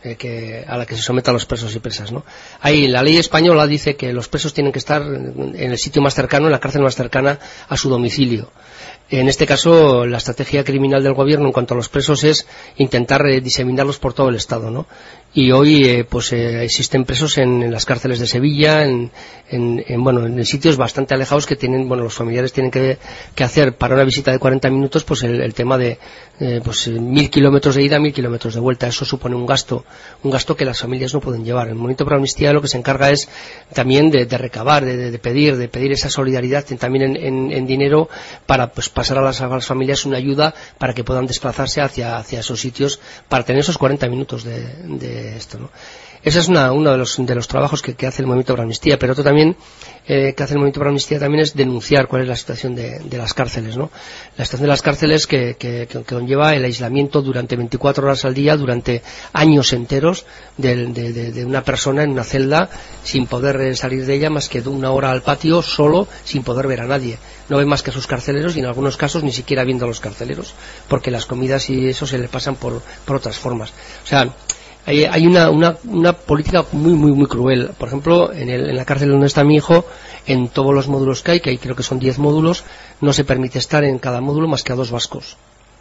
a la que se sometan los presos y presas, ¿no? Ahí la ley española dice que los presos tienen que estar en el sitio más cercano, en la cárcel más cercana a su domicilio. En este caso, la estrategia criminal del gobierno en cuanto a los presos es intentar diseminarlos por todo el Estado, ¿no? Y hoy existen presos en las cárceles de Sevilla, en sitios bastante alejados que tienen, los familiares tienen que hacer para una visita de 40 minutos, pues el tema de 1.000 kilómetros de ida, 1.000 kilómetros de vuelta. Eso supone un gasto que las familias no pueden llevar. El Movimiento Pro Amnistía lo que se encarga es también de recabar, de pedir esa solidaridad también en dinero para pasar a las familias una ayuda para que puedan desplazarse hacia esos sitios para tener esos 40 minutos de esto, ¿no? Ese es uno de los trabajos que hace el Movimiento Pro Amnistía, pero otro también que hace el Movimiento Pro Amnistía también es denunciar cuál es la situación de las cárceles, ¿no? La situación de las cárceles que conlleva el aislamiento durante 24 horas al día, durante años enteros de una persona en una celda sin poder salir de ella más que de una hora al patio solo, sin poder ver a nadie. No ve más que a sus carceleros y en algunos casos ni siquiera viendo a los carceleros, porque las comidas y eso se le pasan por otras formas. O sea, hay una política muy cruel. Por ejemplo, en la cárcel donde está mi hijo, en todos los módulos que hay creo que son 10 módulos, no se permite estar en cada módulo más que a 2 vascos.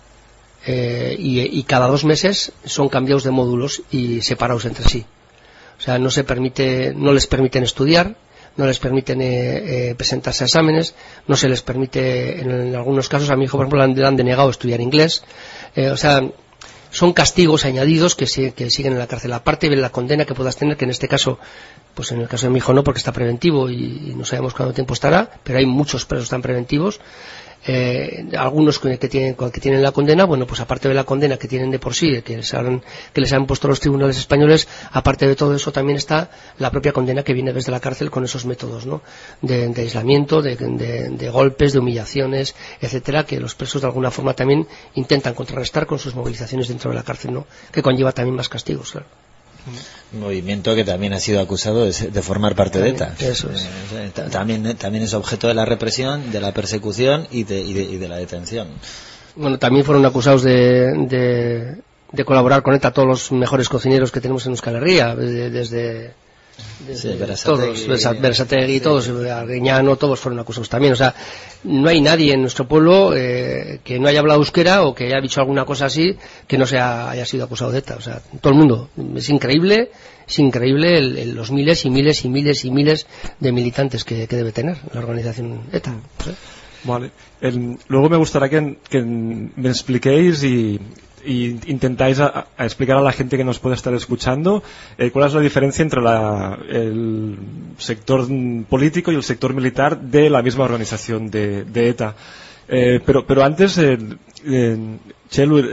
Y cada 2 meses son cambiados de módulos y separados entre sí. O sea, no les permiten estudiar, no les permiten presentarse a exámenes, no se les permite, en algunos casos, a mi hijo, por ejemplo, le han denegado estudiar inglés. O sea, son castigos añadidos que siguen en la cárcel, aparte de la condena que puedas tener, que en este caso, pues en el caso de mi hijo no, porque está preventivo y no sabemos cuánto tiempo estará, pero hay muchos presos que están preventivos. Algunos que tienen la condena, pues aparte de la condena que tienen de por sí, que les han puesto los tribunales españoles, aparte de todo eso también está la propia condena que viene desde la cárcel con esos métodos, ¿no? de aislamiento, de golpes, de humillaciones, etcétera, que los presos de alguna forma también intentan contrarrestar con sus movilizaciones dentro de la cárcel, ¿no? Que conlleva también más castigos, claro. Un movimiento que también ha sido acusado de formar parte de ETA. Eso es. También es objeto de la represión, de la persecución y de la detención. Bueno, también fueron acusados de colaborar con ETA todos los mejores cocineros que tenemos en Euskal Herria, desde Berasategui, todos, Arguiñano, todos fueron acusados también. O sea, no hay nadie en nuestro pueblo que no haya hablado euskera o que haya dicho alguna cosa así que no haya sido acusado de ETA. O sea, todo el mundo. Es increíble los miles y miles y miles y miles de militantes que debe tener la organización ETA. No sé. Vale. Luego me gustaría que me expliquéis y intentáis a explicar a la gente que nos puede estar escuchando cuál es la diferencia entre el sector político y el sector militar de la misma organización de ETA. Pero antes, Txelu,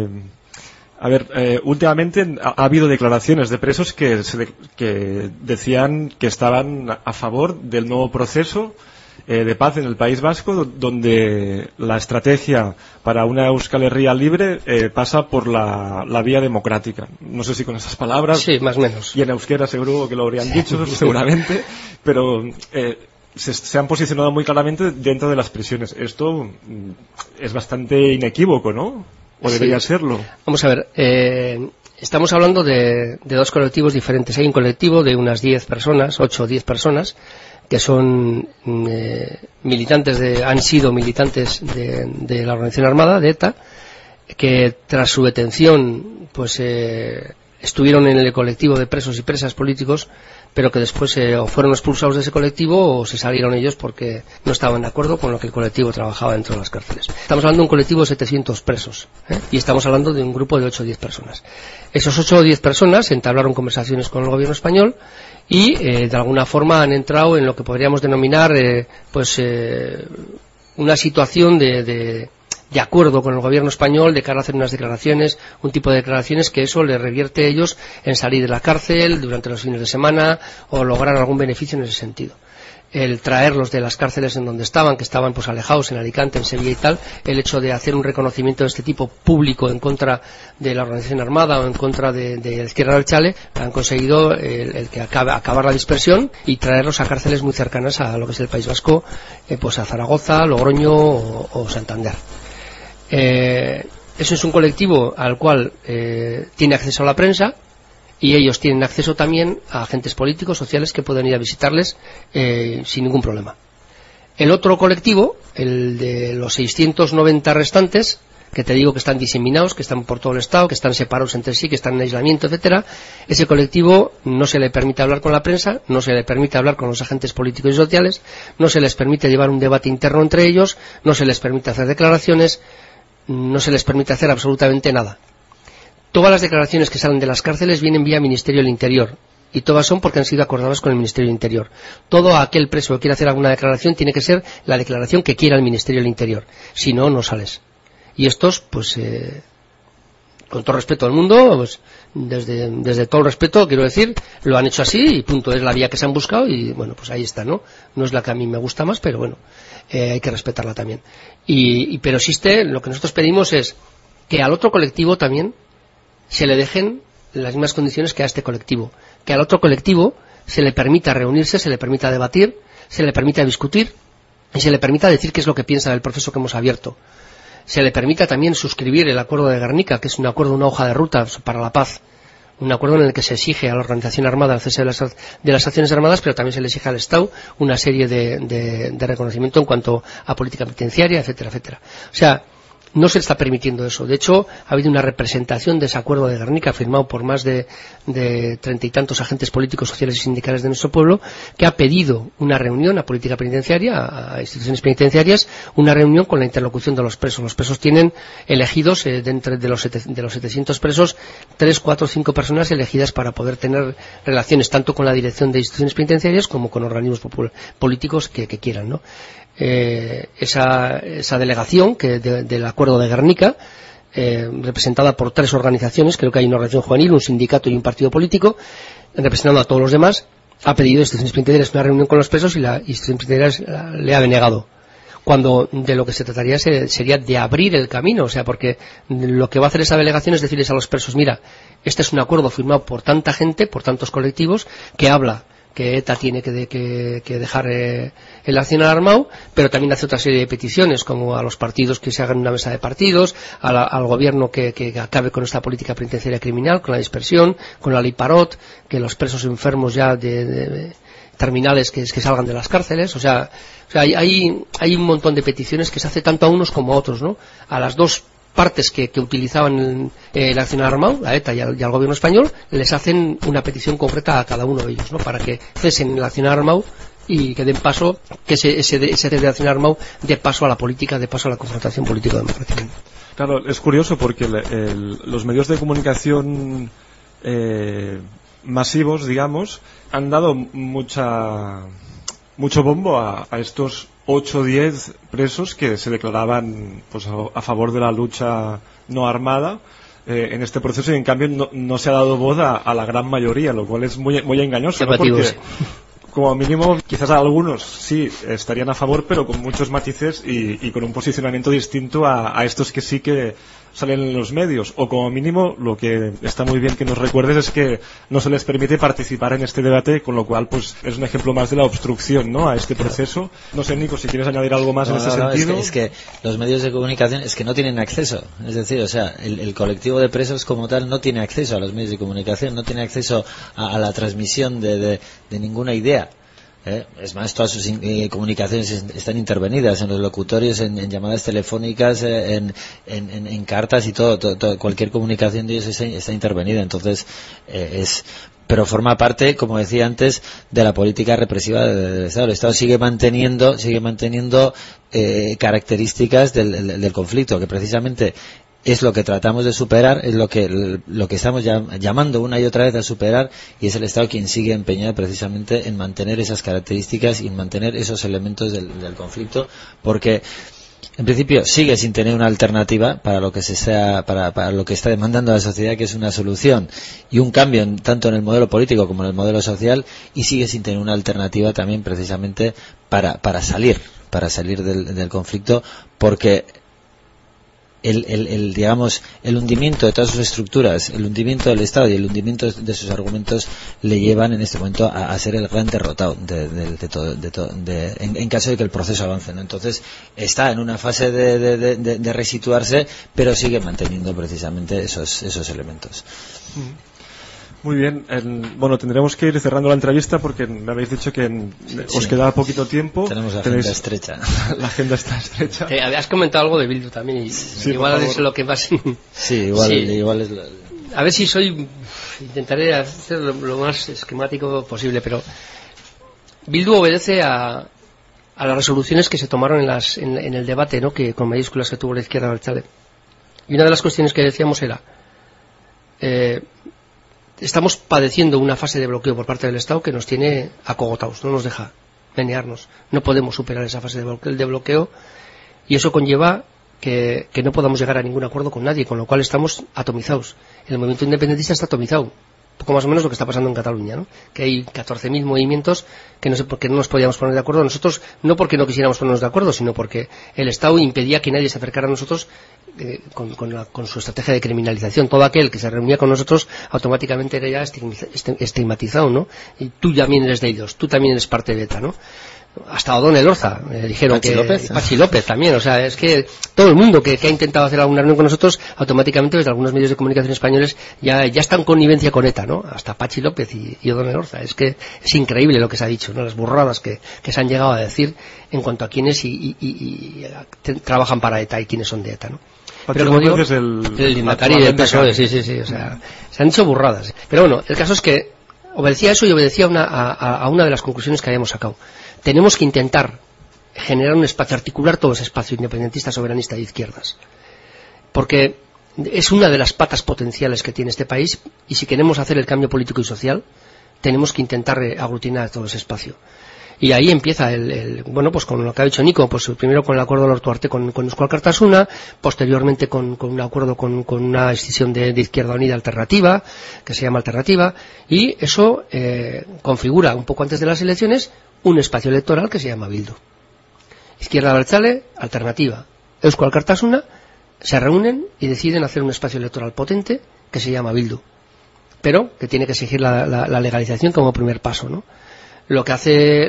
últimamente ha habido declaraciones de presos que decían que estaban a favor del nuevo proceso de paz en el País Vasco, donde la estrategia para una Euskal Herria libre pasa por la vía democrática. No sé si con esas palabras. Sí, más o menos. Y en euskera seguro que lo habrían dicho, seguramente. Pero se han posicionado muy claramente dentro de las prisiones. Esto es bastante inequívoco, ¿no? ¿O debería serlo? Vamos a ver. Estamos hablando de 2 colectivos diferentes. Hay un colectivo de unas 10 personas, 8 o 10 personas, que son han sido militantes de la organización armada, de ETA, que tras su detención pues estuvieron en el colectivo de presos y presas políticos, pero que después o fueron expulsados de ese colectivo o se salieron ellos porque no estaban de acuerdo con lo que el colectivo trabajaba dentro de las cárceles. Estamos hablando de un colectivo de 700 presos, y estamos hablando de un grupo de 8 o 10 personas. Esos 8 o 10 personas entablaron conversaciones con el gobierno español y de alguna forma han entrado en lo que podríamos denominar una situación de acuerdo con el gobierno español de cara a hacer unas declaraciones, un tipo de declaraciones que eso les revierte a ellos en salir de la cárcel durante los fines de semana o lograr algún beneficio en ese sentido. El traerlos de las cárceles en donde estaban, que estaban pues alejados en Alicante, en Sevilla y tal, el hecho de hacer un reconocimiento de este tipo público en contra de la organización armada o en contra de la izquierda del Chale, han conseguido el que acabar la dispersión y traerlos a cárceles muy cercanas a lo que es el País Vasco, pues a Zaragoza, Logroño o Santander. Eso es un colectivo al cual tiene acceso a la prensa, y ellos tienen acceso también a agentes políticos, sociales, que pueden ir a visitarles sin ningún problema. El otro colectivo, el de los 690 restantes, que te digo que están diseminados, que están por todo el Estado, que están separados entre sí, que están en aislamiento, etcétera, ese colectivo no se le permite hablar con la prensa, no se le permite hablar con los agentes políticos y sociales, no se les permite llevar un debate interno entre ellos, no se les permite hacer declaraciones, no se les permite hacer absolutamente nada. Todas las declaraciones que salen de las cárceles vienen vía Ministerio del Interior, y todas son porque han sido acordadas con el Ministerio del Interior. Todo aquel preso que quiera hacer alguna declaración tiene que ser la declaración que quiera el Ministerio del Interior, si no, no sales. Y estos, pues, con todo respeto al mundo, pues, desde todo el respeto, quiero decir, lo han hecho así y punto, es la vía que se han buscado y bueno, pues ahí está, ¿no? No es la que a mí me gusta más, pero bueno, hay que respetarla también. Pero existe, lo que nosotros pedimos es que al otro colectivo también se le dejen las mismas condiciones que a este colectivo, que al otro colectivo se le permita reunirse, se le permita debatir, se le permita discutir y se le permita decir qué es lo que piensa del proceso que hemos abierto. Se le permita también suscribir el acuerdo de Guernica, que es un acuerdo, una hoja de ruta para la paz, un acuerdo en el que se exige a la organización armada el cese de las acciones armadas, pero también se le exige al Estado una serie de reconocimiento en cuanto a política penitenciaria, etcétera, etcétera. O sea, no se está permitiendo eso. De hecho, ha habido una representación de ese acuerdo de Guernica firmado por más de 30 y tantos agentes políticos, sociales y sindicales de nuestro pueblo, que ha pedido una reunión a política penitenciaria, a instituciones penitenciarias, una reunión con la interlocución de los presos. Los presos tienen elegidos, de los 700 presos, 3, 4, 5 personas elegidas para poder tener relaciones tanto con la dirección de instituciones penitenciarias como con organismos políticos que quieran, ¿no? Esa delegación del acuerdo de Guernica, representada por 3 organizaciones, creo que hay una organización juvenil, un sindicato y un partido político, representando a todos los demás, ha pedido a instituciones penitenciarias una reunión con los presos y la institución penitenciaria le ha denegado, cuando de lo que se trataría sería de abrir el camino, o sea, porque lo que va a hacer esa delegación es decirles a los presos, mira, este es un acuerdo firmado por tanta gente, por tantos colectivos, que habla que ETA tiene que dejar el accionar armado, pero también hace otra serie de peticiones, como a los partidos que se hagan una mesa de partidos, al gobierno que acabe con esta política penitenciaria criminal, con la dispersión, con la ley Parot, que los presos enfermos ya de terminales que salgan de las cárceles. O sea hay un montón de peticiones que se hace tanto a unos como a otros, ¿no? A las dos partes que utilizaban el accionar armado, a ETA y al gobierno español, les hacen una petición concreta a cada uno de ellos, ¿no? Para que cesen el accionar armado y que den paso, que ese de accionar armado dé paso a la política, dé paso a la confrontación político-democrática. Claro, es curioso porque los medios de comunicación masivos, digamos, han dado mucho bombo a estos 8 o 10 presos que se declaraban, pues, a favor de la lucha no armada en este proceso, y en cambio no se ha dado voz a la gran mayoría, lo cual es muy engañoso, ¿no? Porque como mínimo quizás algunos sí estarían a favor, pero con muchos matices y con un posicionamiento distinto a estos que sí que salen en los medios, o como mínimo lo que está muy bien que nos recuerdes es que no se les permite participar en este debate, con lo cual pues es un ejemplo más de la obstrucción, ¿no?, a este proceso. No sé, Nico, si quieres añadir algo más en ese sentido. Es que los medios de comunicación es que no tienen acceso, es decir, o sea, el colectivo de presos como tal no tiene acceso a los medios de comunicación, no tiene acceso a la transmisión de ninguna idea. Es más, todas sus comunicaciones están intervenidas en los locutorios, en llamadas telefónicas, en cartas y todo, cualquier comunicación de ellos está intervenida. Entonces pero forma parte, como decía antes, de la política represiva del Estado. El Estado sigue manteniendo características del conflicto, que precisamente es lo que tratamos de superar, es lo que estamos llamando una y otra vez a superar, y es el Estado quien sigue empeñado precisamente en mantener esas características y en mantener esos elementos del conflicto, porque en principio sigue sin tener una alternativa para lo que para lo que está demandando la sociedad, que es una solución y un cambio tanto en el modelo político como en el modelo social, y sigue sin tener una alternativa también precisamente para salir del conflicto, porque el hundimiento de todas sus estructuras, el hundimiento del Estado y el hundimiento de sus argumentos le llevan en este momento a ser el gran derrotado en caso de que el proceso avance, ¿no? Entonces está en una fase de resituarse, pero sigue manteniendo precisamente esos elementos. Muy bien, bueno, tendremos que ir cerrando la entrevista porque me habéis dicho que os queda poquito tiempo. Tenemos la agenda estrecha. La agenda está estrecha. Has comentado algo de Bildu también, y sí, igual es lo que más... Sí, igual es... A ver si intentaré hacer lo más esquemático posible, pero Bildu obedece a las resoluciones que se tomaron en el debate, ¿no?, que con mayúsculas que tuvo la izquierda abertzale. Y una de las cuestiones que decíamos era... estamos padeciendo una fase de bloqueo por parte del Estado que nos tiene acogotados, no nos deja menearnos. No podemos superar esa fase de bloqueo y eso conlleva que no podamos llegar a ningún acuerdo con nadie, con lo cual estamos atomizados. El movimiento independentista está atomizado, poco más o menos lo que está pasando en Cataluña, ¿no? Que hay 14.000 movimientos que no sé por qué no nos podíamos poner de acuerdo. Nosotros, no porque no quisiéramos ponernos de acuerdo, sino porque el Estado impedía que nadie se acercara a nosotros con su estrategia de criminalización. Todo aquel que se reunía con nosotros automáticamente era ya estigmatizado, ¿no? Y tú también eres de ellos, tú también eres parte de ETA, ¿no? Hasta O'Donnell Orza dijeron Pachi López. Pachi López también, o sea, es que todo el mundo que ha intentado hacer alguna reunión con nosotros automáticamente desde algunos medios de comunicación españoles ya está en connivencia con ETA, ¿no? Hasta Pachi López y O'Donnell Orza. Es que es increíble lo que se ha dicho, ¿no? Las burradas que se han llegado a decir en cuanto a quiénes y trabajan para ETA y quiénes son de ETA, ¿no? Pero como digo, el Indacari del PSOE, sí, o sea, se han hecho burradas. Pero bueno, el caso es que obedecía eso y obedecía a una de las conclusiones que habíamos sacado. Tenemos que intentar generar un espacio, articular todo ese espacio independentista, soberanista de izquierdas, porque es una de las patas potenciales que tiene este país, y si queremos hacer el cambio político y social tenemos que intentar aglutinar todo ese espacio. Y ahí empieza bueno, pues con lo que ha dicho Nico, pues primero con el acuerdo de Lortu Arte con Eusko Alkartasuna, posteriormente con un acuerdo con una escisión de Izquierda Unida alternativa, que se llama Alternativa, y eso configura un poco antes de las elecciones un espacio electoral que se llama Bildu. Izquierda Abertzale, Alternativa, Eusko Alkartasuna se reúnen y deciden hacer un espacio electoral potente que se llama Bildu, pero que tiene que exigir la legalización como primer paso, ¿no? Lo que hace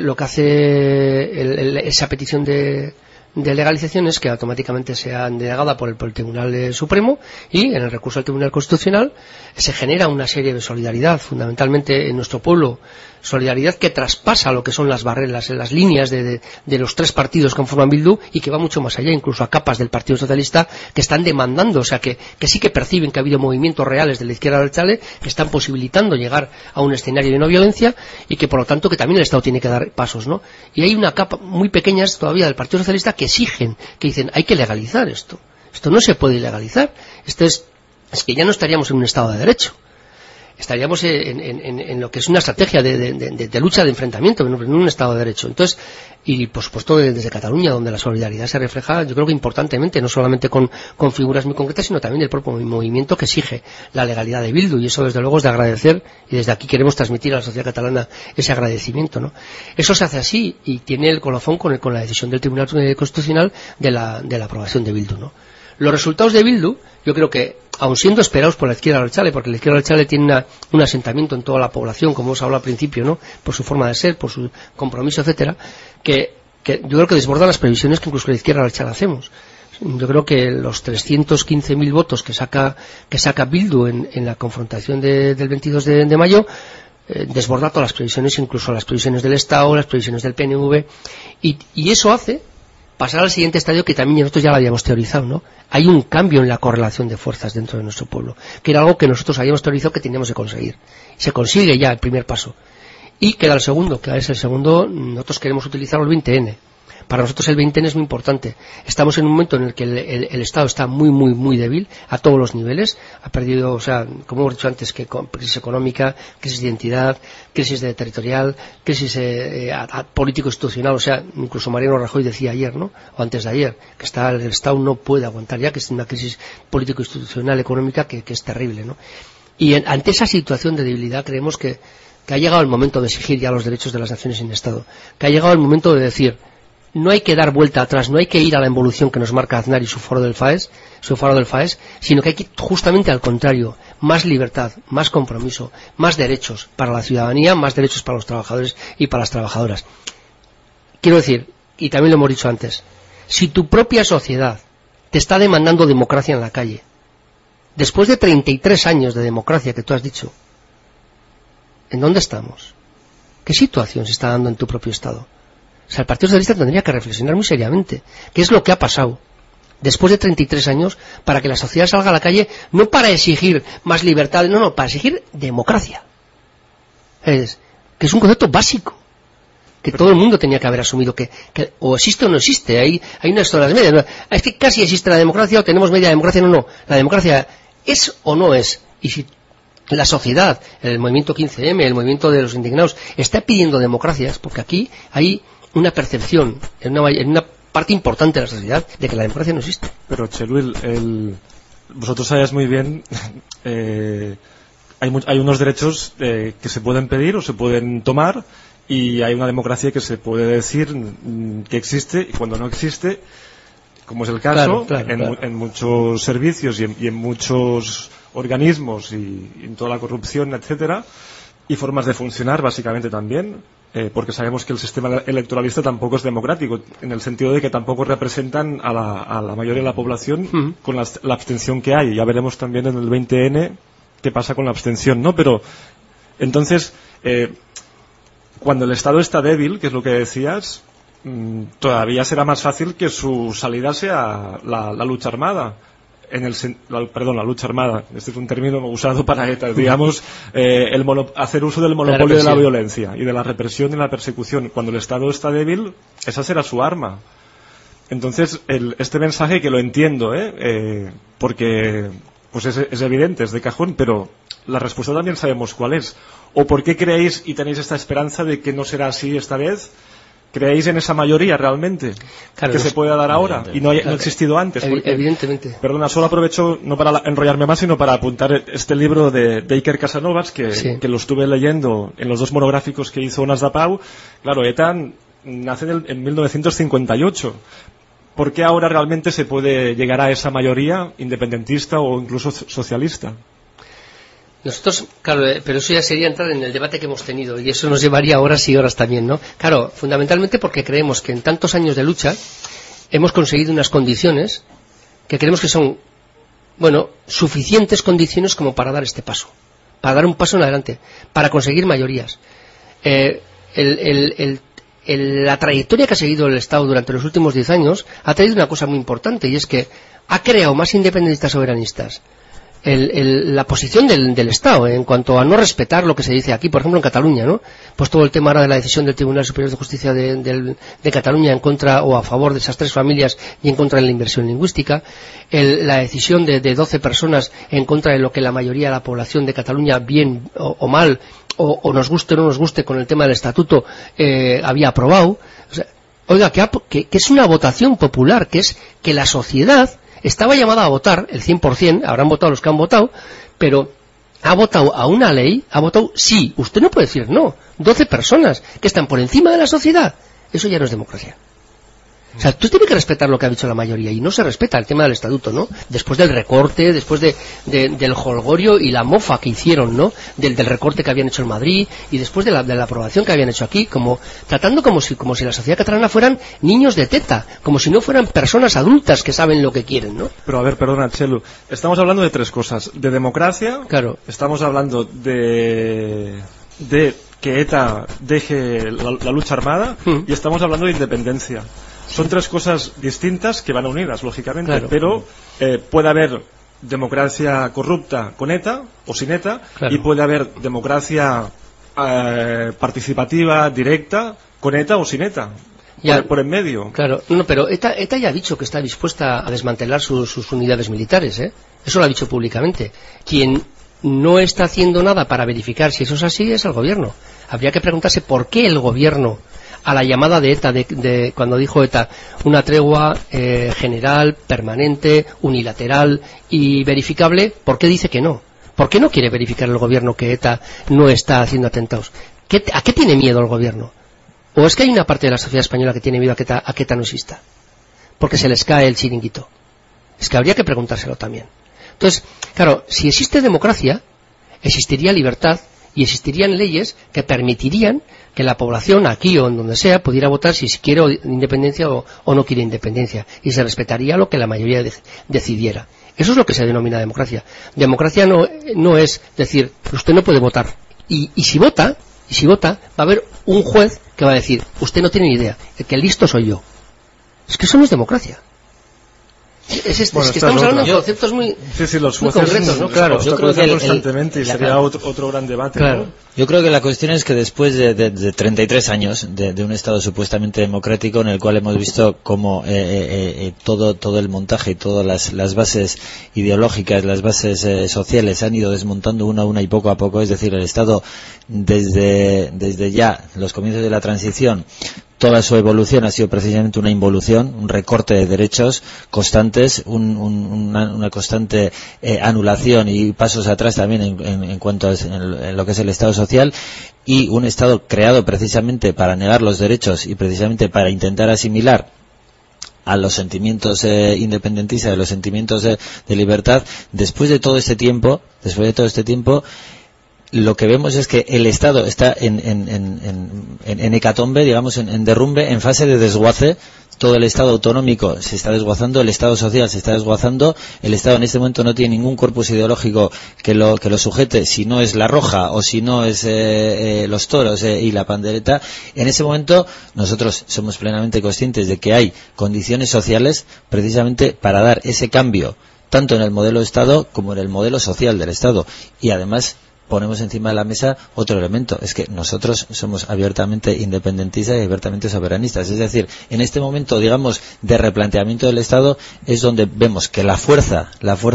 esa petición de legalización es que automáticamente sea denegada por el Tribunal Supremo, y en el recurso al Tribunal Constitucional se genera una serie de solidaridad, fundamentalmente en nuestro pueblo, solidaridad que traspasa lo que son las barreras, las líneas de los tres partidos que conforman Bildu, y que va mucho más allá, incluso a capas del Partido Socialista que están demandando, o sea, que sí que perciben que ha habido movimientos reales de la izquierda abertzale que están posibilitando llegar a un escenario de no violencia, y que por lo tanto que también el Estado tiene que dar pasos, ¿no? Y hay una capa muy pequeña todavía del Partido Socialista que exigen, que dicen, hay que legalizar esto no se puede ilegalizar, esto es que ya no estaríamos en un Estado de Derecho, estaríamos en lo que es una estrategia de lucha, de enfrentamiento, en un Estado de Derecho. Entonces, y por supuesto desde Cataluña, donde la solidaridad se refleja, yo creo que importantemente, no solamente con figuras muy concretas, sino también del propio movimiento que exige la legalidad de Bildu, y eso desde luego es de agradecer, y desde aquí queremos transmitir a la sociedad catalana ese agradecimiento, ¿no? Eso se hace así, y tiene el colofón con la decisión del Tribunal Constitucional de la aprobación de Bildu, ¿no? Los resultados de Bildu, yo creo que, aun siendo esperados por la izquierda abertzale, porque la izquierda abertzale tiene un asentamiento en toda la población, como hemos hablado al principio, ¿no?, por su forma de ser, por su compromiso, etcétera, que yo creo que desbordan las previsiones que incluso la izquierda abertzale hacemos. Yo creo que los 315.000 votos que saca Bildu en la confrontación del 22 de mayo desborda todas las previsiones, incluso las previsiones del Estado, las previsiones del PNV, y eso hace pasar al siguiente estadio que también nosotros ya lo habíamos teorizado, ¿no? Hay un cambio en la correlación de fuerzas dentro de nuestro pueblo, que era algo que nosotros habíamos teorizado que teníamos que conseguir. Se consigue ya el primer paso. Y queda el segundo, que es el segundo, nosotros queremos utilizar el 20N. Para nosotros el 20N es muy importante. Estamos en un momento en el que el Estado está muy, muy, muy débil a todos los niveles. Ha perdido, o sea, como hemos dicho antes, que crisis económica, crisis de identidad, crisis territorial, crisis político-institucional. O sea, incluso Mariano Rajoy decía ayer, ¿no?, o antes de ayer, que el Estado no puede aguantar ya, que es una crisis político-institucional, económica, que es terrible, ¿no? Y ante esa situación de debilidad creemos que ha llegado el momento de exigir ya los derechos de las naciones sin Estado. Que ha llegado el momento de decir, no hay que dar vuelta atrás, no hay que ir a la involución que nos marca Aznar y su foro del FAES, sino que hay que ir justamente al contrario, más libertad, más compromiso, más derechos para la ciudadanía, más derechos para los trabajadores y para las trabajadoras. Quiero decir, y también lo hemos dicho antes, si tu propia sociedad te está demandando democracia en la calle, después de 33 años de democracia que tú has dicho, ¿En dónde estamos? ¿Qué situación se está dando en tu propio Estado? O sea, el Partido Socialista tendría que reflexionar muy seriamente. ¿Qué es lo que ha pasado después de 33 años para que la sociedad salga a la calle, no para exigir más libertad, no, para exigir democracia? Que es un concepto básico que todo el mundo tenía que haber asumido, que o existe o no existe. Hay unas zonas medias. Es que casi existe la democracia o tenemos media democracia. No. La democracia es o no es. Y si la sociedad, el movimiento 15M, el movimiento de los indignados, está pidiendo democracias, porque aquí hay una percepción en una parte importante de la sociedad de que la democracia no existe. Pero Cheluil, vosotros sabéis muy bien, hay unos derechos que se pueden pedir o se pueden tomar, y hay una democracia que se puede decir que existe, y cuando no existe, como es el caso, claro. En muchos servicios y en muchos organismos y en toda la corrupción, etcétera, y formas de funcionar básicamente también, porque sabemos que el sistema electoralista tampoco es democrático, en el sentido de que tampoco representan a la mayoría de la población con la abstención que hay. Ya veremos también en el 20N qué pasa con la abstención, ¿no? Pero entonces, cuando el Estado está débil, que es lo que decías, todavía será más fácil que su salida sea la lucha armada. La lucha armada, este es un término usado para ETA, digamos, hacer uso del monopolio de la violencia y de la represión y la persecución. Cuando el Estado está débil, esa será su arma. Entonces, este mensaje, que lo entiendo, porque pues es evidente, es de cajón, pero la respuesta también sabemos cuál es. ¿O por qué creéis y tenéis esta esperanza de que no será así esta vez? ¿Creéis en esa mayoría realmente que se pueda dar ahora y no ha existido antes? Porque, evidentemente. Perdona, solo aprovecho, no para enrollarme más, sino para apuntar este libro de Iker Casanovas, que lo estuve leyendo en los 2 monográficos que hizo Onas da Pau. Claro, ETA nace en 1958. ¿Por qué ahora realmente se puede llegar a esa mayoría independentista o incluso socialista? Nosotros, claro, pero eso ya sería entrar en el debate que hemos tenido, y eso nos llevaría horas y horas también, ¿no? Claro, fundamentalmente porque creemos que en tantos años de lucha hemos conseguido unas condiciones que creemos que son, suficientes condiciones como para dar este paso, para dar un paso en adelante, para conseguir mayorías. La trayectoria que ha seguido el Estado durante los últimos 10 años ha traído una cosa muy importante, y es que ha creado más independentistas soberanistas. La posición del Estado en cuanto a no respetar lo que se dice aquí, por ejemplo en Cataluña, ¿no? Pues todo el tema ahora de la decisión del Tribunal Superior de Justicia de Cataluña en contra o a favor de esas 3 familias y en contra de la inversión lingüística, la decisión de 12 personas en contra de lo que la mayoría de la población de Cataluña, bien o mal, o nos guste o no nos guste, con el tema del estatuto había aprobado. O sea, oiga, que es una votación popular, que es que la sociedad estaba llamada a votar, el 100%, habrán votado los que han votado, pero ha votado a una ley, ha votado sí, usted no puede decir no. 12 personas que están por encima de la sociedad, eso ya no es democracia. O sea, tú tienes que respetar lo que ha dicho la mayoría, y no se respeta el tema del estatuto, ¿no? Después del recorte, después del jolgorio y la mofa que hicieron, ¿no? Del recorte que habían hecho en Madrid, y después de la aprobación que habían hecho aquí, tratando como si la sociedad catalana fueran niños de teta, como si no fueran personas adultas que saben lo que quieren, ¿no? Pero a ver, perdona, Chelu, estamos hablando de 3 cosas: de democracia, claro, estamos hablando de que ETA deje la lucha armada, y estamos hablando de independencia. Son 3 cosas distintas que van unidas, lógicamente, claro. Pero puede haber democracia corrupta con ETA o sin ETA, claro. Y puede haber democracia participativa, directa, con ETA o sin ETA, por en medio. Claro, no, pero ETA ya ha dicho que está dispuesta a desmantelar sus unidades militares, ¿eh? Eso lo ha dicho públicamente. Quien no está haciendo nada para verificar si eso es así es el gobierno. Habría que preguntarse por qué el gobierno, a la llamada de ETA, cuando dijo ETA una tregua general, permanente, unilateral y verificable, ¿por qué dice que no? ¿Por qué no quiere verificar el gobierno que ETA no está haciendo atentados? ¿A qué tiene miedo el gobierno? ¿O es que hay una parte de la sociedad española que tiene miedo a que ETA no exista? Porque se les cae el chiringuito. Es que habría que preguntárselo también. Entonces, claro, si existe democracia, existiría libertad y existirían leyes que permitirían que la población, aquí o en donde sea, pudiera votar si quiere independencia o no quiere independencia, y se respetaría lo que la mayoría decidiera. Eso es lo que se denomina democracia. Democracia no es decir, usted no puede votar, Y si vota, va a haber un juez que va a decir, usted no tiene ni idea, el que listo soy yo. Es que eso no es democracia. Es que estamos hablando de conceptos muy, los muy concretos, ¿no? Claro, yo creo que constantemente y sería otro gran debate. Claro. ¿No? Yo creo que la cuestión es que después de 33 años de un Estado supuestamente democrático, en el cual hemos visto cómo todo el montaje y todas las bases ideológicas, las bases sociales se han ido desmontando una a una y poco a poco, es decir, el Estado desde ya los comienzos de la transición, toda su evolución ha sido precisamente una involución, un recorte de derechos constantes, una constante anulación y pasos atrás también en cuanto a en lo que es el Estado social, y un Estado creado precisamente para negar los derechos y precisamente para intentar asimilar a los sentimientos independentistas, a los sentimientos de libertad. Después de todo este tiempo, lo que vemos es que el Estado está en hecatombe, digamos, en derrumbe, en fase de desguace. Todo el Estado autonómico se está desguazando, el Estado social se está desguazando, el Estado en este momento no tiene ningún corpus ideológico que lo sujete, si no es la roja o si no es los toros y la pandereta. En ese momento nosotros somos plenamente conscientes de que hay condiciones sociales precisamente para dar ese cambio, tanto en el modelo de Estado como en el modelo social del Estado. Y además ponemos encima de la mesa otro elemento, es que nosotros somos abiertamente independentistas y abiertamente soberanistas. Es decir, en este momento, digamos, de replanteamiento del Estado es donde vemos que la fuerza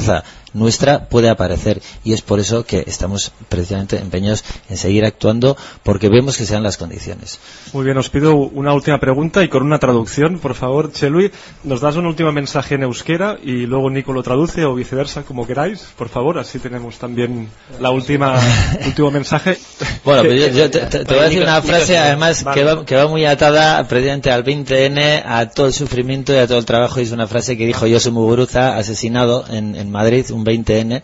nuestra puede aparecer, y es por eso que estamos precisamente empeñados en seguir actuando, porque vemos que se dan las condiciones. Muy bien, os pido una última pregunta y con una traducción, por favor. Txelui, nos das un último mensaje en euskera y luego Nico lo traduce, o viceversa, como queráis, por favor, así tenemos también la último mensaje. Bueno, pues yo te voy a decir una frase, además, vale, que va muy atada precisamente al 20N, a todo el sufrimiento y a todo el trabajo, y es una frase que dijo Josu Muguruza, asesinado en Madrid, un 20N,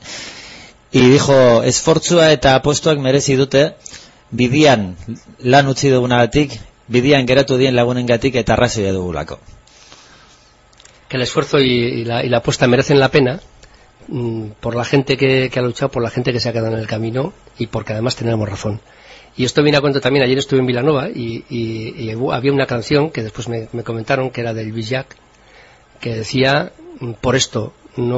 y dijo: esfortzua eta apostuak merezi dute, bidian lan utzi dugunagatik, bidian geratu dien lagunengatik eta arrazoia dugulako. Que el esfuerzo y la apuesta merecen la pena, por la gente que ha luchado, por la gente que se ha quedado en el camino, y porque además tenemos razón. Y esto viene a cuento también. Ayer estuve en Vilanova y había una canción que después me comentaron que era del Villac, que decía: por esto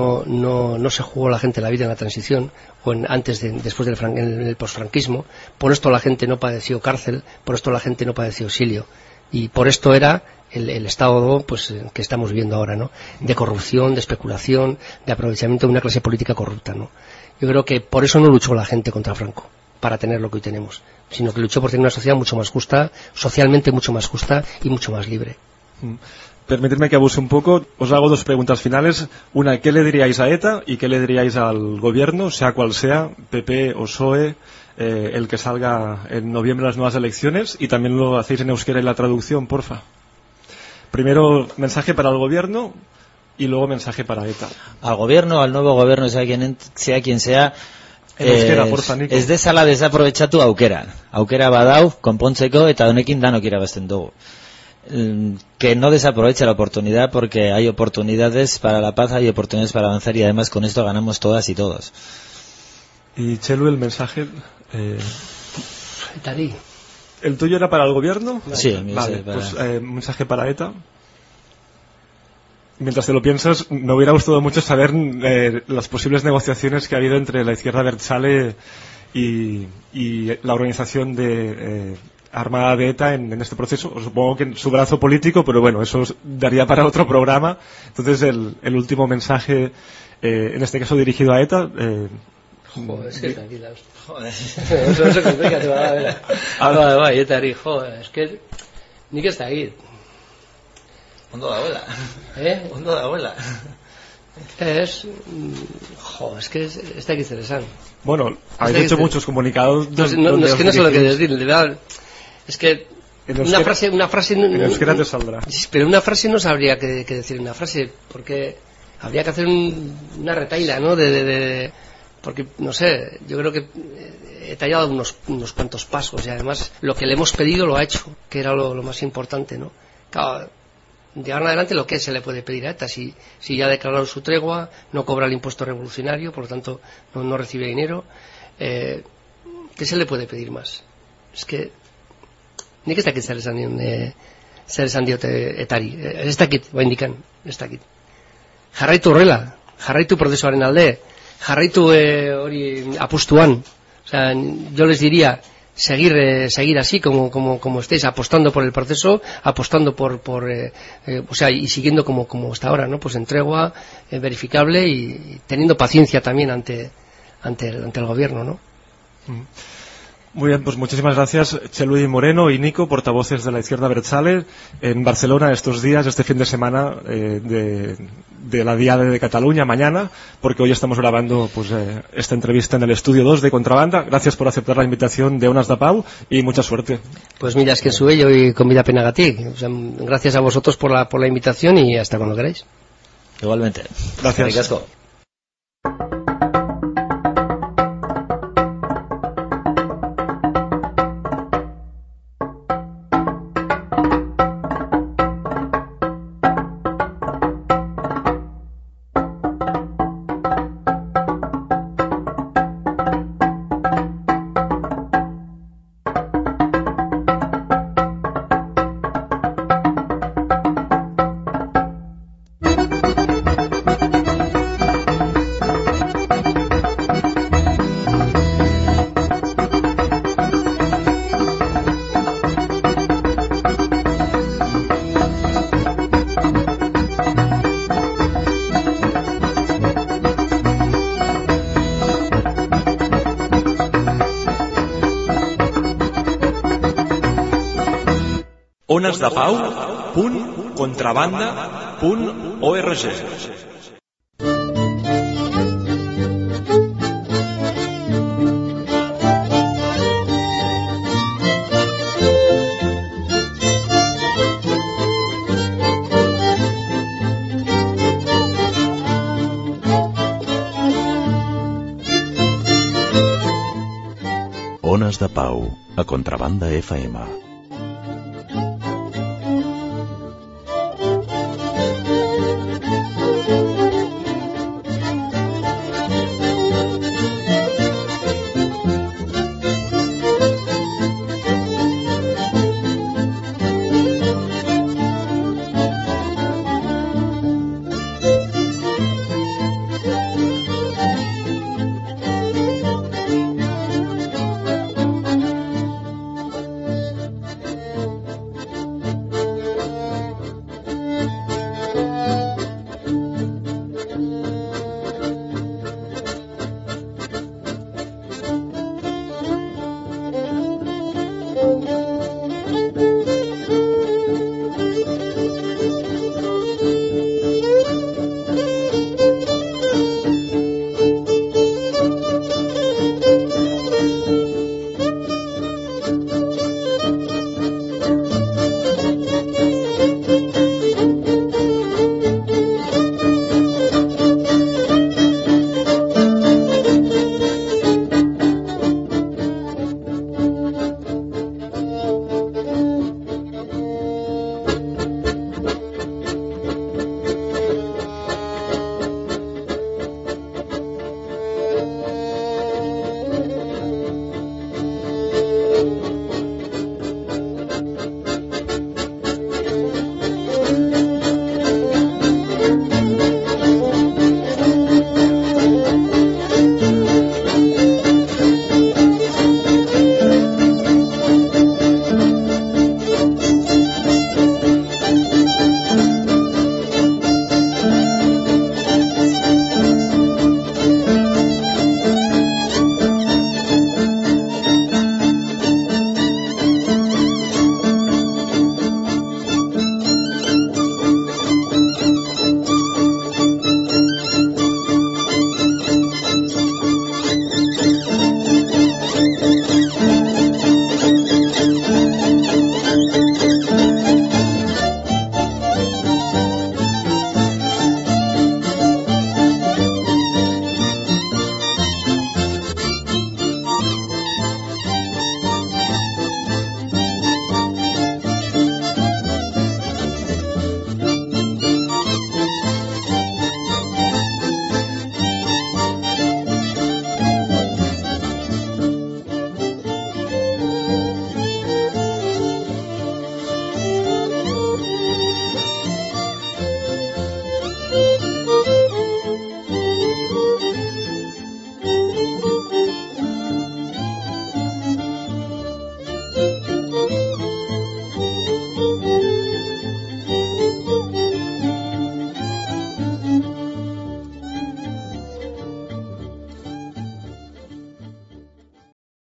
no se jugó la gente la vida en la transición o después del posfranquismo, por esto la gente no padeció cárcel, por esto la gente no padeció exilio, y por esto era el estado pues que estamos viviendo ahora, ¿no? De corrupción, de especulación, de aprovechamiento de una clase política corrupta, ¿no? Yo creo que por eso no luchó la gente contra Franco, para tener lo que hoy tenemos, sino que luchó por tener una sociedad mucho más justa, socialmente mucho más justa y mucho más libre. Permitidme que abuse un poco. Os hago dos preguntas finales. Una, ¿qué le diríais a ETA y qué le diríais al gobierno, sea cual sea, PP o PSOE, el que salga en noviembre las nuevas elecciones? Y también lo hacéis en euskera y la traducción, porfa. Primero, mensaje para el gobierno y luego mensaje para ETA. Al gobierno, al nuevo gobierno, sea quien sea, ez dezala desaprovechatu aukera badau konpontzeko, eta honekin danok irabazten dugu. Que no desaproveche la oportunidad, porque hay oportunidades para la paz, hay oportunidades para avanzar, y además con esto ganamos todas y todos. Y Txelu, el mensaje Tarí. ¿El tuyo era para el gobierno? Sí, vale, pues mensaje para ETA. Mientras te lo piensas, me hubiera gustado mucho saber las posibles negociaciones que ha habido entre la izquierda abertzale y la organización de armada de ETA en este proceso. Supongo que en su brazo político, pero bueno, eso daría para otro programa. Entonces, el último mensaje, en este caso dirigido a ETA. Joder, es que tranquila. Joder, eso se complica, te va a ver. Bai, ETA-ari, joder, es que nik ez da egit. Ondo da abuela. Ondo da abuela. Es que está aquí zer. Bueno, habéis hecho muchos comunicados. No, es que no sé lo que decir, de verdad. Es que una frase en euskera te saldrá. Pero una frase no sabría qué decir una frase, porque habría que hacer una retaila, ¿no? Porque, no sé, yo creo que he tallado unos cuantos pasos, y además lo que le hemos pedido lo ha hecho, que era lo más importante, ¿no? Claro, de ahora en adelante, lo que se le puede pedir a ETA, si ya ha declarado su tregua, no cobra el impuesto revolucionario, por lo tanto no recibe dinero, ¿Qué se le puede pedir más? Es que nik ez dakit zer esan diote etari. Ez dakit, indikan, ez dakit. Jarraitu horrela, jarraitu prozesuaren alde, jarraitu hori apustuan. O sea, yo les diría seguir así como estéis, apostando por el proceso, apostando o sea, y siguiendo como hasta ahora, ¿no? Pues en tregua, verificable y teniendo paciencia también ante el gobierno, ¿no? Muy bien, pues muchísimas gracias Txeludi Moreno y Nico, portavoces de la izquierda abertzale, en Barcelona estos días, este fin de semana de la Diada de Cataluña, mañana, porque hoy estamos grabando pues esta entrevista en el estudio 2 de Contrabanda. Gracias por aceptar la invitación de Onas da Pau y mucha suerte. Pues mira, es que sube yo y convida penagatik. O sea, gracias a vosotros por la invitación y hasta cuando queráis. Igualmente. Gracias. onasdapau.contrabanda.org. Ones de Pau, a Contrabanda FM.